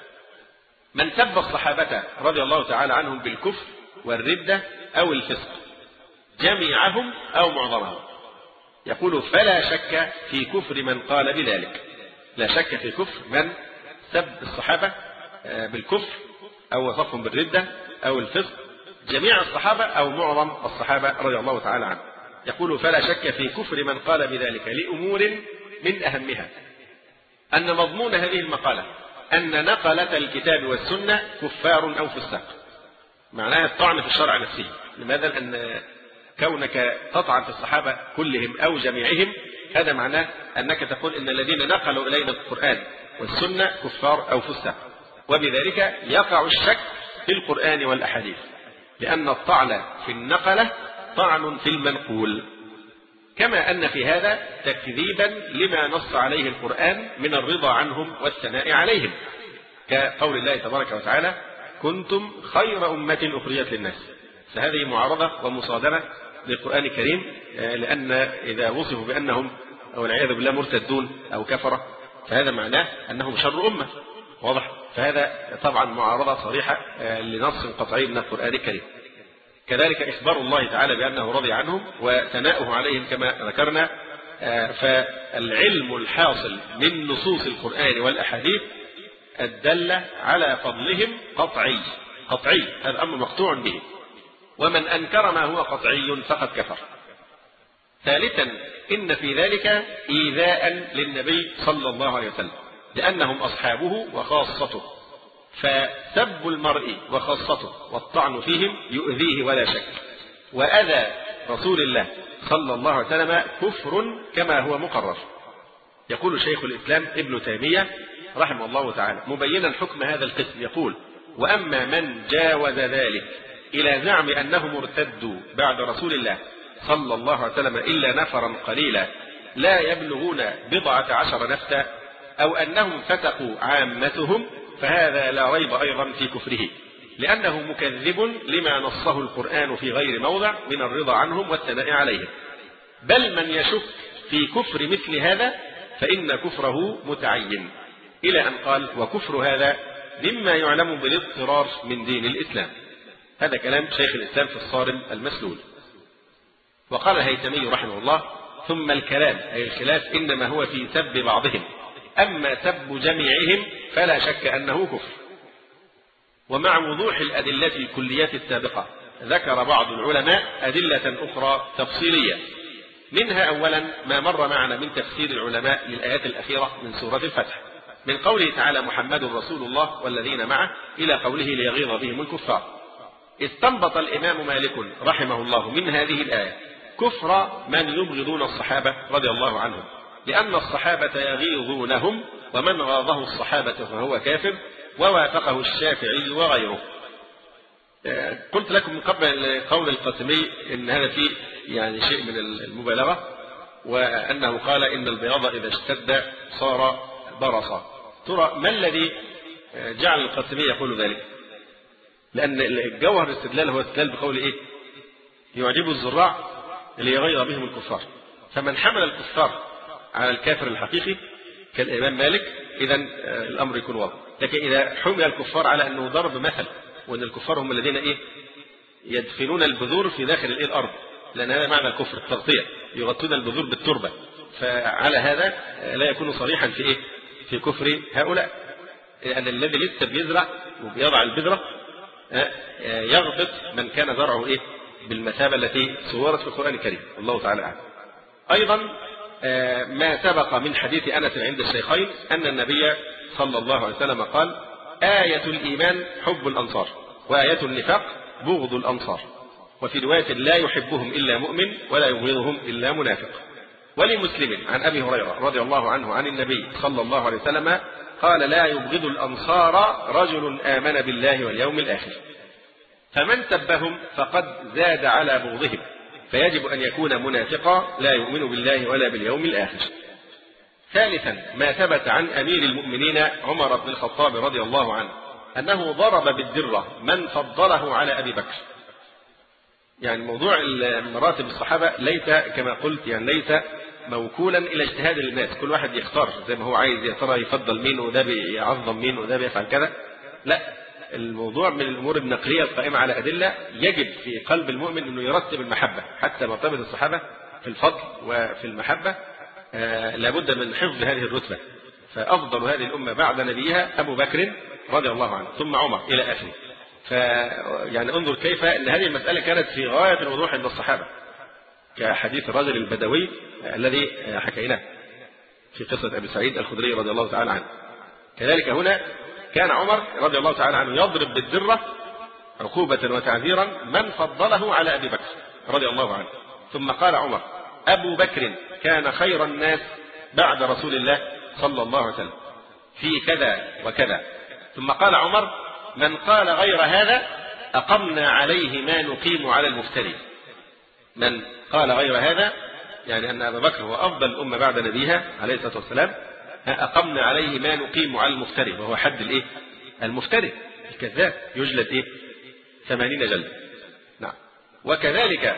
من سب الصحابة رضي الله تعالى عنهم بالكفر والردة أو الفسق جميعهم أو معظمهم، يقول فلا شك في كفر من قال بذلك. لا شك في كفر من سب الصحابة بالكفر أو وصفهم بالردة أو الفسق، جميع الصحابة أو معظم الصحابة رضي الله تعالى عنهم. يقول فلا شك في كفر من قال بذلك لأمور من أهمها أن مضمون هذه المقالة أن نقلة الكتاب والسنة كفار أو فساق. معناها الطعن في الشرع نفسه. لماذا؟ لأن كونك تطعن في الصحابة كلهم أو جميعهم هذا معناه أنك تقول إن الذين نقلوا إلينا القرآن والسنة كفار أو فساق، وبذلك يقع الشك في القرآن والأحاديث، لأن الطعن في النقلة طعن في المنقول، كما أن في هذا تكذيبا لما نص عليه القرآن من الرضا عنهم والثناء عليهم، كقول الله تبارك وتعالى كنتم خير أمة أخرجت للناس. فهذه معارضة ومصادمة للقرآن الكريم، لأن إذا وصفوا بأنهم أو العياذ بالله مرتدون أو كفرة فهذا معناه أنهم شر أمة، واضح؟ فهذا طبعا معارضة صريحة لنص قطعي من القرآن الكريم. كذلك إخبار الله تعالى بأنه رضي عنهم وثناؤه عليهم كما ذكرنا. فالعلم الحاصل من نصوص القرآن والأحاديث الدالة على فضلهم قطعي، هذا أمر مقطوع به، ومن أنكر ما هو قطعي فقد كفر. ثالثا، إن في ذلك إيذاء للنبي صلى الله عليه وسلم، لأنهم أصحابه وخاصته، فسب المرء وخاصته والطعن فيهم يؤذيه ولا شك. وأذى رسول الله صلى الله عليه وسلم كفر كما هو مقرر. يقول شيخ الإسلام ابن تيمية رحمه الله تعالى مبينا حكم هذا القسم، يقول وأما من جاوز ذلك إلى زعم أنهم ارتدوا بعد رسول الله صلى الله عليه وسلم إلا نفرا قليلا لا يبلغون 12 نفسا، أو أنهم فتقوا عامتهم، فهذا لا ريب أيضا في كفره، لأنه مكذب لما نصه القرآن في غير موضع من الرضا عنهم والثناء عليهم. بل من يشك في كفر مثل هذا فإن كفره متعين، إلى أن قال وكفر هذا مما يعلم بالاضطرار من دين الإسلام. هذا كلام شيخ الإسلام في الصارم المسلول. وقال الهيثمي رحمه الله ثم الكلام أي الخلاف إنما هو في سب بعضهم، أما سب جميعهم فلا شك أنه كفر. ومع وضوح الأدلة الكليات السابقة ذكر بعض العلماء أدلة أخرى تفصيلية، منها أولا ما مر معنا من تفسير العلماء للآيات الأخيرة من سورة الفتح، من قوله تعالى محمد رسول الله والذين معه إلى قوله ليغيظ بهم الكفار. استنبط الإمام مالك رحمه الله من هذه الآية كفر من يبغضون الصحابة رضي الله عنهم، لأن الصحابة يغيظونهم، ومن غاضه الصحابة فهو كافر، ووافقه الشافعي وغيره. قلت لكم من قبل قول القاسمي إن هذا فيه يعني شيء من المبالغة، وأنه قال إن البياض إذا اشتد صار برصا. ترى ما الذي جعل القاسمي يقول ذلك؟ لأن الجوهر الاستدلال هو استدلال بقول إيه؟ يعجب الزراع ليغيظ بهم الكفار. فمن حمل الكفار على الكافر الحقيقي كالإمام مالك إذا الأمر يكون واضح. لكن إذا حمل الكفار على أنه ضرب مثل وأن الكفار هم الذين إيه؟ يدفنون البذور في داخل الأرض، لأن هذا معنى الكفر التغطية، يغطون البذور بالتربة، فعلى هذا لا يكون صريحا في إيه؟ في كفر هؤلاء. لأن الذي لسه بيزرع وبيضع البذرة يغبط من كان زرعه بالمثابة التي صورت في القرآن الكريم. الله تعالى أعلم. أيضا ما سبق من حديث أنس عند الشيخين أن النبي صلى الله عليه وسلم قال: آية الإيمان حب الأنصار، وآية النفاق بغض الأنصار، وفي رواية: لا يحبهم إلا مؤمن ولا يبغضهم إلا منافق. ولمسلم عن أبي هريرة رضي الله عنه عن النبي صلى الله عليه وسلم قال: لا يبغض الأنصار رجل آمن بالله واليوم الآخر، فمن سبهم فقد زاد على بغضهم، فيجب أن يكون منافقا لا يؤمن بالله ولا باليوم الآخر. ثالثا ما ثبت عن أمير المؤمنين عمر بن الخطاب رضي الله عنه أنه ضرب بالدرة من فضله على أبي بكر. يعني موضوع مراتب الصحابة ليس كما قلت ليس موكولا إلى اجتهاد الناس، كل واحد يختار زي ما هو عايز، يا ترى يفضل مين وده بيعظم مين وده بيفعل كذا. لا، الموضوع من الأمور النقلية القائمة على أدلة. يجب في قلب المؤمن أنه يرتب المحبة، حتى مرتبة الصحابة في الفضل وفي المحبة لابد من حفظ هذه الرتبة. فأفضل هذه الأمة بعد نبيها أبو بكر رضي الله عنه، ثم عمر إلى آخره. يعني انظر كيف أن هذه المسألة كانت في غاية الوضوح عند الصحابة، كحديث الرجل البدوي الذي حكيناه في قصة أبي سعيد الخدري رضي الله تعالى عنه. كذلك هنا كان عمر رضي الله تعالى عنه يضرب بالدرة عقوبة وتعذيرا من فضله على أبي بكر رضي الله عنه. ثم قال عمر: أبو بكر كان خير الناس بعد رسول الله صلى الله عليه وسلم في كذا وكذا. ثم قال عمر: من قال غير هذا أقمنا عليه ما نقيم على المفتري. من قال غير هذا يعني أن أبا بكر هو أفضل الأمة بعد نبيها عليه الصلاة والسلام، أقمنا عليه ما نقيم على المفتري، وهو حد المفتري الكذاب يجلد 80 جلدة. نعم. وكذلك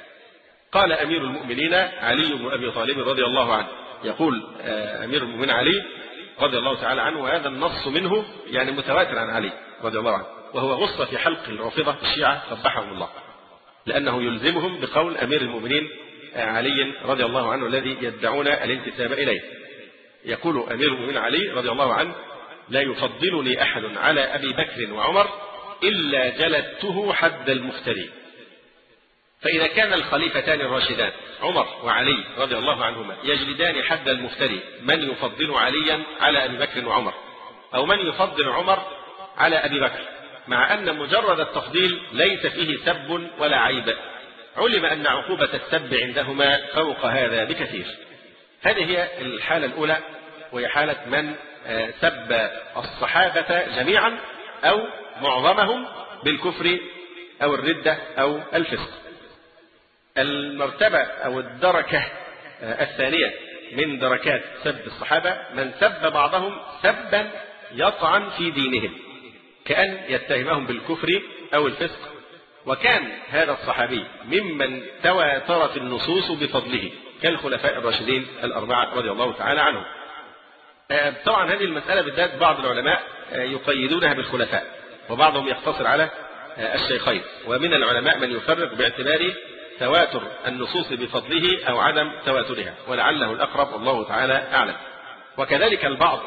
قال أمير المؤمنين علي بن أبي طالب رضي الله عنه، يقول أمير المؤمنين علي رضي الله تعالى عنه، وهذا النص منه يعني متواتر عن علي رضي الله عنه، وهو غصة في حلق الرافضة الشيعة قبحهم الله، لأنه يلزمهم بقول أمير المؤمنين علي رضي الله عنه الذي يدعون الانتساب إليه. يقول أمير المؤمنين علي رضي الله عنه: لا يفضلني أحد على أبي بكر وعمر إلا جلدته حد المفتري. فإذا كان الخليفتان الراشدان عمر وعلي رضي الله عنهما يجلدان حد المفتري، من يفضل عليا على أبي بكر وعمر، أو من يفضل عمر على أبي بكر، مع أن مجرد التفضيل ليس فيه سب ولا عيب، علم أن عقوبة السب عندهما فوق هذا بكثير. هذه هي الحالة الأولى، وهي حالة من سب الصحابة جميعا أو معظمهم بالكفر أو الردة أو الفسق. المرتبة أو الدركة الثانية من دركات سب الصحابة من سب بعضهم سبا يطعن في دينهم، كأن يتهمهم بالكفر أو الفسق، وكان هذا الصحابي ممن تواترت النصوص بفضله كالخلفاء الراشدين الأربعة رضي الله تعالى عنهم. طبعا هذه المسألة بالذات بعض العلماء يقيدونها بالخلفاء، وبعضهم يقتصر على الشيخين، ومن العلماء من يفرق باعتبار تواتر النصوص بفضله أو عدم تواترها، ولعله الأقرب والله تعالى أعلم. وكذلك البعض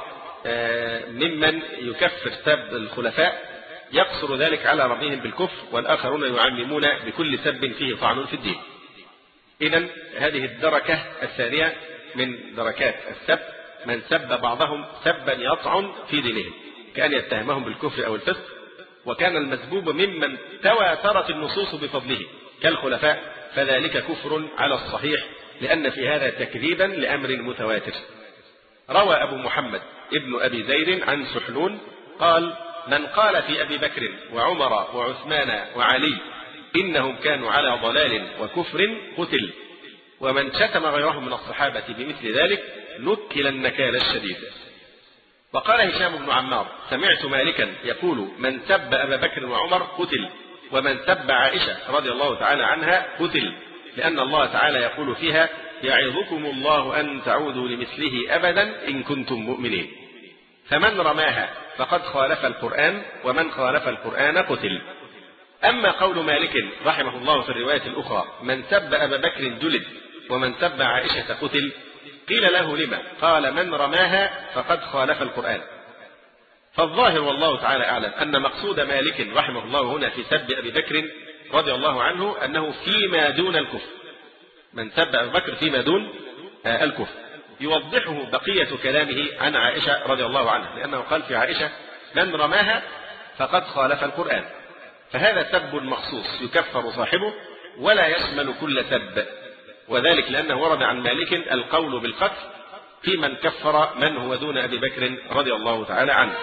ممن يكفر سب الخلفاء يقصر ذلك على ربهم بالكفر، والآخرون يعممون بكل سب فيه طعن في الدين. إذن هذه الدركة الثانية من دركات السب من سب بعضهم سبا يطعن في دينهم، كأن يتهمهم بالكفر أو الفسق، وكان المسبوب ممن تواترت النصوص بفضله كالخلفاء، فذلك كفر على الصحيح، لأن في هذا تكذيبا لأمر متواتر. روى أبو محمد ابن أبي زيد عن سحنون قال: من قال في أبي بكر وعمر وعثمان وعلي إنهم كانوا على ضلال وكفر قتل، ومن شتم غيرهم من الصحابة بمثل ذلك نكل النكال الشديد. وقال هشام بن عمار: سمعت مالكا يقول: من سب أبا بكر وعمر قتل، ومن سب عائشة رضي الله تعالى عنها قتل، لأن الله تعالى يقول فيها: يعظكم الله أن تعودوا لمثله أبدا إن كنتم مؤمنين. فمن رماها فقد خالف القرآن، ومن خالف القرآن قتل. أما قول مالك رحمه الله في الرواية الأخرى: من سب أبا بكر جلد، ومن سب عائشة قتل، قيل له: لما؟ قال: من رماها فقد خالف القرآن. فالظاهر والله تعالى أعلم أن مقصود مالك رحمه الله هنا في سب أبي بكر رضي الله عنه أنه فيما دون الكفر، من سب أبي بكر فيما دون الكفر. يوضحه بقية كلامه عن عائشة رضي الله عنها، لأنه قال في عائشة: من رماها فقد خالف القرآن. فهذا سب مخصوص يكفر صاحبه ولا يشمل كل سب، وذلك لأنه ورد عن مالك القول بالقتل في من كفر من هو دون أبي بكر رضي الله تعالى عنه.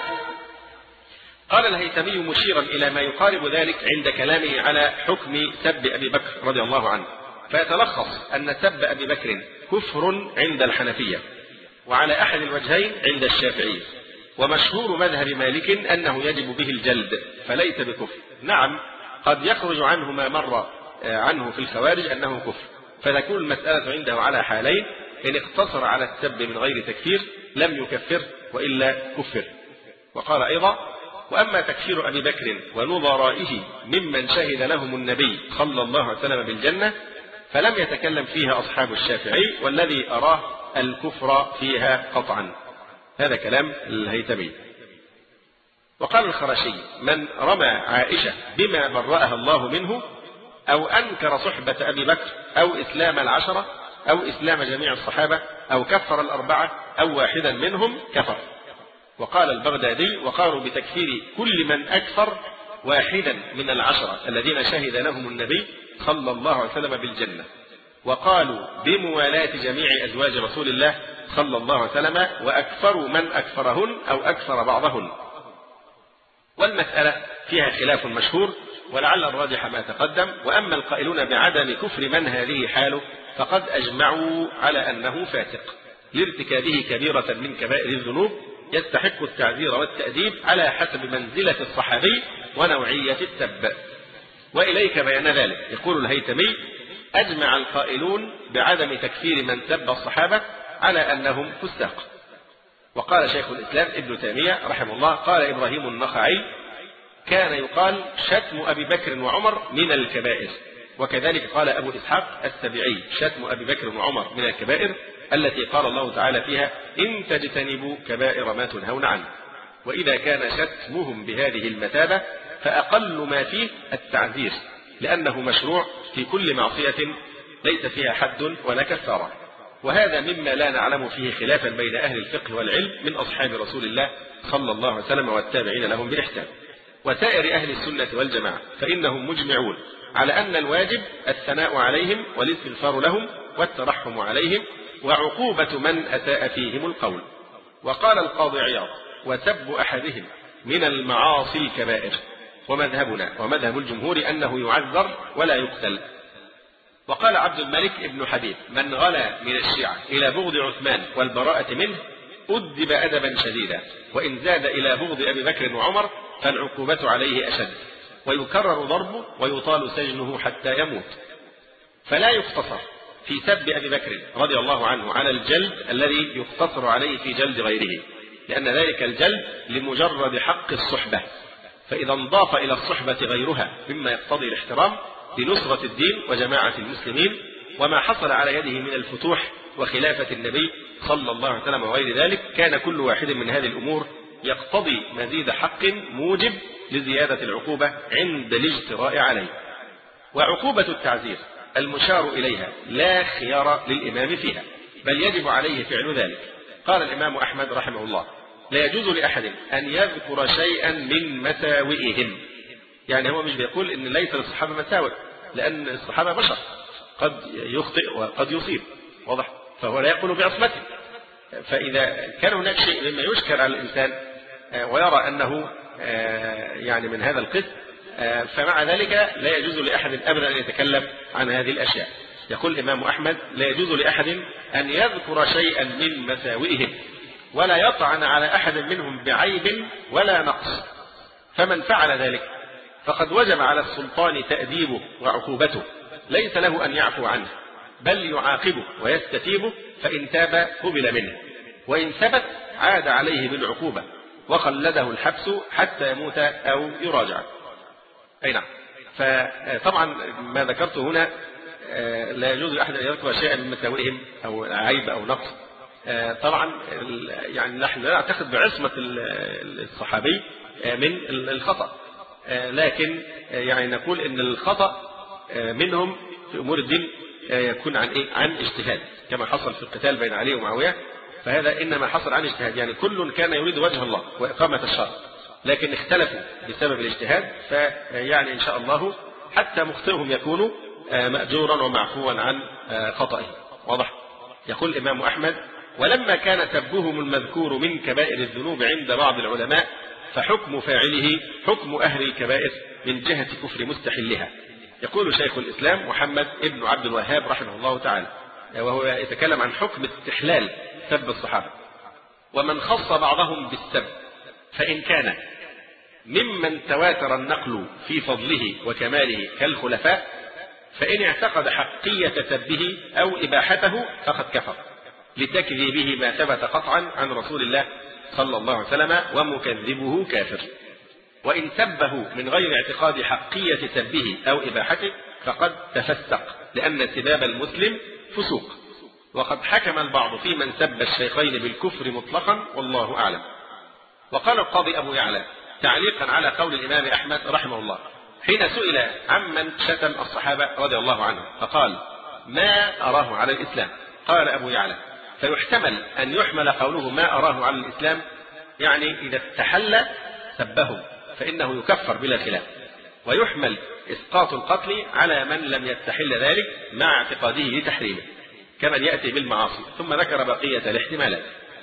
قال الهيثمي مشيرا إلى ما يقارب ذلك عند كلامه على حكم سب أبي بكر رضي الله عنه، فيتلخص أن سب أبي بكر كفر عند الحنفية، وعلى أحد الوجهين عند الشافعية، ومشهور مذهب مالك أنه يجب به الجلد فليس بكفر. نعم قد يخرج عنه ما مر عنه في الخوارج أنه كفر، فتكون المسألة عنده على حالين: إن اقتصر على السب من غير تكفير لم يكفر وإلا كفر. وقال أيضا: وأما تكفير أبي بكر ونظرائه ممن شهد لهم النبي صلى الله عليه وسلم بالجنة فلم يتكلم فيها أصحاب الشافعي، والذي أراه الكفر فيها قطعا. هذا كلام الهيثمي. وقال الخرشي: من رمى عائشة بما برأها الله منه أو أنكر صحبة أبي بكر أو إسلام العشرة أو إسلام جميع الصحابة أو كفر الأربعة أو واحدا منهم كفر. وقال البغدادي: وقالوا بتكفير كل من أكفر واحدا من العشرة الذين شهد لهم النبي صلى الله عليه وسلم بالجنة، وقالوا بموالاة جميع أزواج رسول الله صلى الله عليه وسلم، وأكفروا من أكفرهن أو أكفر بعضهن. والمسألة فيها خلاف مشهور، ولعل الراجح ما تقدم. وأما القائلون بعدم كفر من هذه حاله فقد أجمعوا على أنه فاسق لارتكابه كبيرة من كبائر الذنوب يستحق التعذير والتأديب على حسب منزلة الصحابي ونوعية السب. وإليك بيان ذلك. يقول الهيثمي: أجمع القائلون بعدم تكفير من سب الصحابة على أنهم فساق. وقال شيخ الإسلام ابن تيمية رحمه الله: قال إبراهيم النخعي: كان يقال شتم أبي بكر وعمر من الكبائر. وكذلك قال أبو إسحاق السبيعي: شتم أبي بكر وعمر من الكبائر التي قال الله تعالى فيها: إن تجتنبوا كبائر ما تنهون عنه. وإذا كان شتمهم بهذه المثابة فأقل ما فيه التعذير، لأنه مشروع في كل معصية ليس فيها حد ولا كفارة. وهذا مما لا نعلم فيه خلافا بين أهل الفقه والعلم من أصحاب رسول الله صلى الله عليه وسلم والتابعين لهم بإحسان. وسائر أهل السنة والجماعة فإنهم مجمعون على أن الواجب الثناء عليهم والاستغفار لهم والترحم عليهم وعقوبة من أساء فيهم القول. وقال القاضي عياض: وسب أحدهم من المعاصي الكبائر. ومذهبنا ومذهب الجمهور أنه يعذر ولا يقتل. وقال عبد الملك ابن حبيب: من غلا من الشيعة إلى بغض عثمان والبراءة منه أدب أدبا شديدا، وإن زاد إلى بغض أبي بكر وعمر فالعقوبة عليه أشد، ويكرر ضربه ويطال سجنه حتى يموت. فلا يقتصر في سب أبي بكر رضي الله عنه على الجلد الذي يقتصر عليه في جلد غيره، لأن ذلك الجلد لمجرد حق الصحبة، فإذا انضاف إلى الصحبة غيرها مما يقتضي الاحترام لنصرة الدين وجماعة المسلمين وما حصل على يده من الفتوح وخلافة النبي صلى الله عليه وسلم وغير ذلك، كان كل واحد من هذه الأمور يقتضي مزيد حق موجب لزيادة العقوبة عند الاجتراء عليه. وعقوبة التعزير المشار إليها لا خيار للإمام فيها، بل يجب عليه فعل ذلك. قال الإمام أحمد رحمه الله: لا يجوز لأحد أن يذكر شيئا من مساوئهم. يعني هو مش بيقول إن ليس للصحابة مساوئ، لأن الصحابة بشر قد يخطئ وقد يصيب، واضح؟ فهو لا يقول بعصمته. فإذا كان هناك شيء مما يشكل على الإنسان ويرى أنه يعني من هذا القسم، فمع ذلك لا يجوز لأحد أبدا أن يتكلم عن هذه الأشياء. يقول الإمام أحمد: لا يجوز لأحد أن يذكر شيئا من مساوئهم ولا يطعن على أحد منهم بعيب ولا نقص، فمن فعل ذلك فقد وجب على السلطان تأديبه وعقوبته، ليس له أن يعفو عنه بل يعاقبه ويستتيبه، فإن تاب قبل منه، وإن ثبت عاد عليه بالعقوبة وخلده الحبس حتى يموت أو يراجع. أي نعم. فطبعا ما ذكرته هنا لا يجوز لأحد أن يذكر شيئا من مساوئهم أو عيب أو نقص، طبعا يعني نحن لا نعتقد بعصمة الصحابي من الخطأ، لكن يعني نقول ان الخطأ منهم في امور الدين يكون عن ايه؟ عن اجتهاد، كما حصل في القتال بين علي ومعاوية، فهذا انما حصل عن اجتهاد، يعني كل كان يريد وجه الله واقامة الشرع، لكن اختلفوا بسبب الاجتهاد، فيعني ان شاء الله حتى مخطئهم يكون مأجورا ومعفوا عن خطئه. واضح؟ يقول الامام احمد: ولما كان سبهم المذكور من كبائر الذنوب عند بعض العلماء فحكم فاعله حكم أهل الكبائر من جهة كفر مستحلها. يقول شيخ الإسلام محمد ابن عبد الوهاب رحمه الله تعالى، وهو يتكلم عن حكم استحلال سب الصحابة: ومن خص بعضهم بالسب فإن كان ممن تواتر النقل في فضله وكماله كالخلفاء فإن اعتقد حقية سبه أو إباحته فقد كفر لتكذيبه ما ثبت قطعا عن رسول الله صلى الله عليه وسلم، ومكذبه كافر. وإن سبه من غير اعتقاد حقية سبه أو إباحته فقد تفسق، لأن سباب المسلم فسوق. وقد حكم البعض في من سب الشيخين بالكفر مطلقا، والله أعلم. وقال القاضي أبو يعلى تعليقا على قول الإمام أحمد رحمه الله حين سئل عمن شتم الصحابة رضي الله عنهم فقال: ما أراه على الإسلام. قال أبو يعلى: فيحتمل أن يحمل قوله ما أراه على الإسلام يعني إذا استحل سبهم فإنه يكفر بلا خلاف، ويحمل إسقاط القتل على من لم يستحل ذلك مع اعتقاده لتحريمه كمن يأتي بالمعاصي. ثم ذكر بقية الاحتمالات.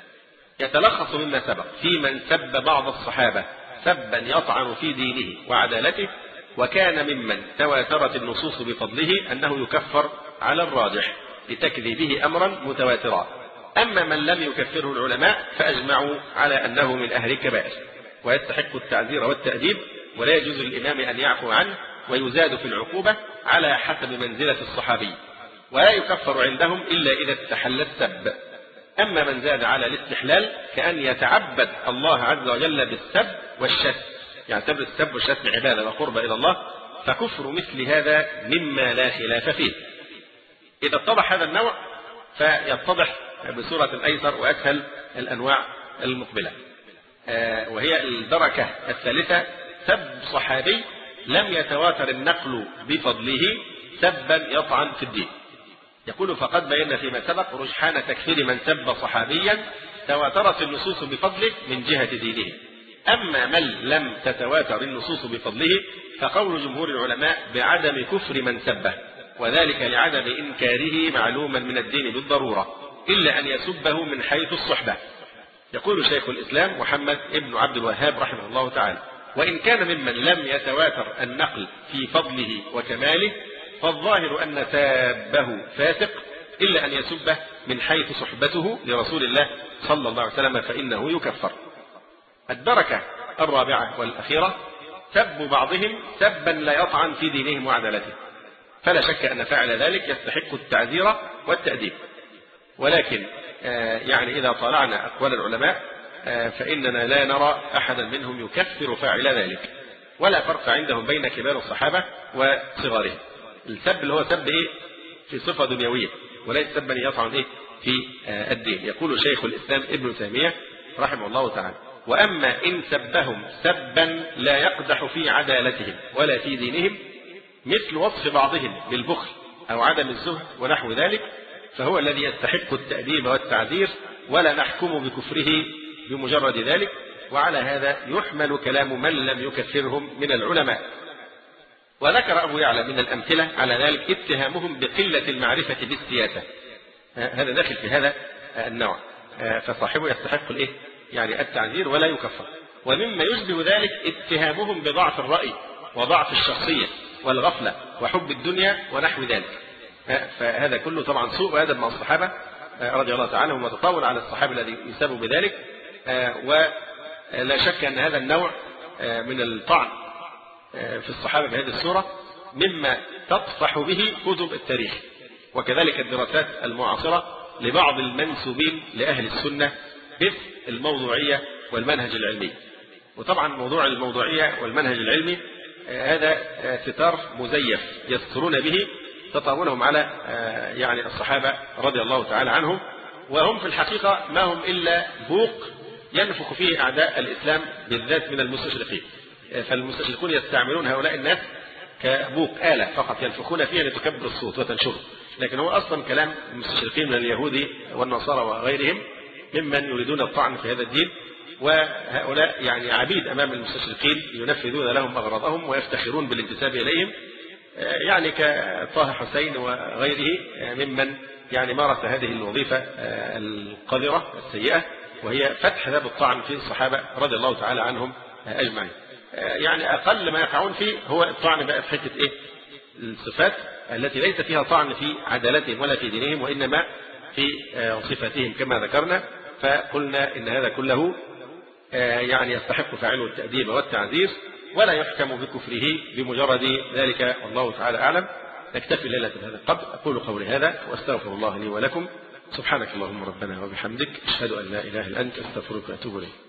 يتلخص مما سبق في من سب بعض الصحابة سبا يطعن في دينه وعدالته وكان ممن تواترت النصوص بفضله أنه يكفر على الراجح لتكذيبه أمرا متواترا. أما من لم يكفره العلماء فأجمعوا على أنه من أهل الكبائر ويستحق التعزير والتأديب، ولا يجوز للإمام أن يعفو عنه، ويزاد في العقوبة على حسب منزلة الصحابي، ولا يكفر عندهم إلا إذا استحل السب. أما من زاد على الاستحلال كأن يتعبد الله عز وجل بالسب والشتم، يعتبر السب والشتم عبادة وقرب إلى الله، فكفر مثل هذا مما لا خلاف فيه. إذا اتضح هذا النوع فيتضح بصورة أيسر وأسهل الأنواع المقبلة، وهي الدركة الثالثة: سب صحابي لم يتواتر النقل بفضله سبا يطعن في الدين. يقول: فقد بينا فيما سبق رجحان تكفير من سب صحابيا تواترت النصوص بفضله من جهة دينه. أما من لم تتواتر النصوص بفضله فقول جمهور العلماء بعدم كفر من سبه، وذلك لعدم إنكاره معلوما من الدين بالضرورة إلا أن يسبه من حيث الصحبة. يقول شيخ الإسلام محمد ابن عبد الوهاب رحمه الله تعالى: وإن كان ممن لم يتواتر النقل في فضله وكماله فالظاهر أن سابه فاسق إلا أن يسبه من حيث صحبته لرسول الله صلى الله عليه وسلم فإنه يكفر. الدركة الرابعة والأخيرة: سب بعضهم سبا لا يطعن في دينهم وعدالته، فلا شك أن فاعل ذلك يستحق التعزير والتأديب. ولكن يعني إذا طالعنا أقوال العلماء فإننا لا نرى أحدا منهم يكفر فاعل ذلك، ولا فرق عندهم بين كبار الصحابة وصغارهم. السب اللي هو سب إيه؟ في صفة دنيوية، وليس سبا يطعن إيه؟ في الدين. يقول شيخ الإسلام ابن تيمية رحمه الله تعالى: وأما إن سبهم سبا لا يقدح في عدالتهم ولا في دينهم مثل وصف بعضهم بالبخل أو عدم الزهد ونحو ذلك فهو الذي يستحق التأديب والتعذير، ولا نحكم بكفره بمجرد ذلك. وعلى هذا يحمل كلام من لم يكفرهم من العلماء. وذكر أبو يعلى من الأمثلة على ذلك اتهامهم بقلة المعرفة بالسياسة، هذا داخل في هذا النوع، فصاحبه يستحق الإيه؟ يعني التعذير ولا يكفر. ومما يشبه ذلك اتهامهم بضعف الرأي وضعف الشخصية والغفلة وحب الدنيا ونحو ذلك، فهذا كله طبعا سوء وأدب مع الصحابة رضي الله تعالى عنهم، وتطاول على الصحابة الذي يسبوا بذلك. ولا شك أن هذا النوع من الطعن في الصحابة بهذه الصورة مما تطفح به كتب التاريخ، وكذلك الدراسات المعاصرة لبعض المنسوبين لأهل السنة باسم الموضوعية والمنهج العلمي. وطبعا موضوع الموضوعية والمنهج العلمي هذا ستار مزيف يسترون به تطاولهم على يعني الصحابة رضي الله تعالى عنهم، وهم في الحقيقة ما هم إلا بوق ينفخ فيه أعداء الإسلام بالذات من المستشرقين. فالمستشرقون يستعملون هؤلاء الناس كبوق آلة فقط ينفخون فيها لتكبر الصوت وتنشره، لكن هو أصلا كلام المستشرقين من اليهود والنصارى وغيرهم ممن يريدون الطعن في هذا الدين، وهؤلاء يعني عبيد أمام المستشرقين ينفذون لهم أغراضهم ويفتخرون بالانتساب إليهم، يعني كطه حسين وغيره ممن يعني مارس هذه الوظيفة القذرة السيئة، وهي فتح باب الطعن في الصحابة رضي الله تعالى عنهم أجمعين. يعني أقل ما يقعون فيه هو الطعن بقى في حتة إيه؟ الصفات التي ليس فيها طعن في عدالتهم ولا في دينهم، وإنما في صفاتهم كما ذكرنا. فقلنا إن هذا كله يعني يستحق فاعله التأديب والتعزير، ولا يحكم بكفره بمجرد ذلك، والله تعالى أعلم. نكتفي الليلة بهذا القدر. أقول قولي هذا وأستغفر الله لي ولكم. سبحانك اللهم ربنا وبحمدك، أشهد أن لا إله إلا أنت، أستغفرك وأتوب إليك.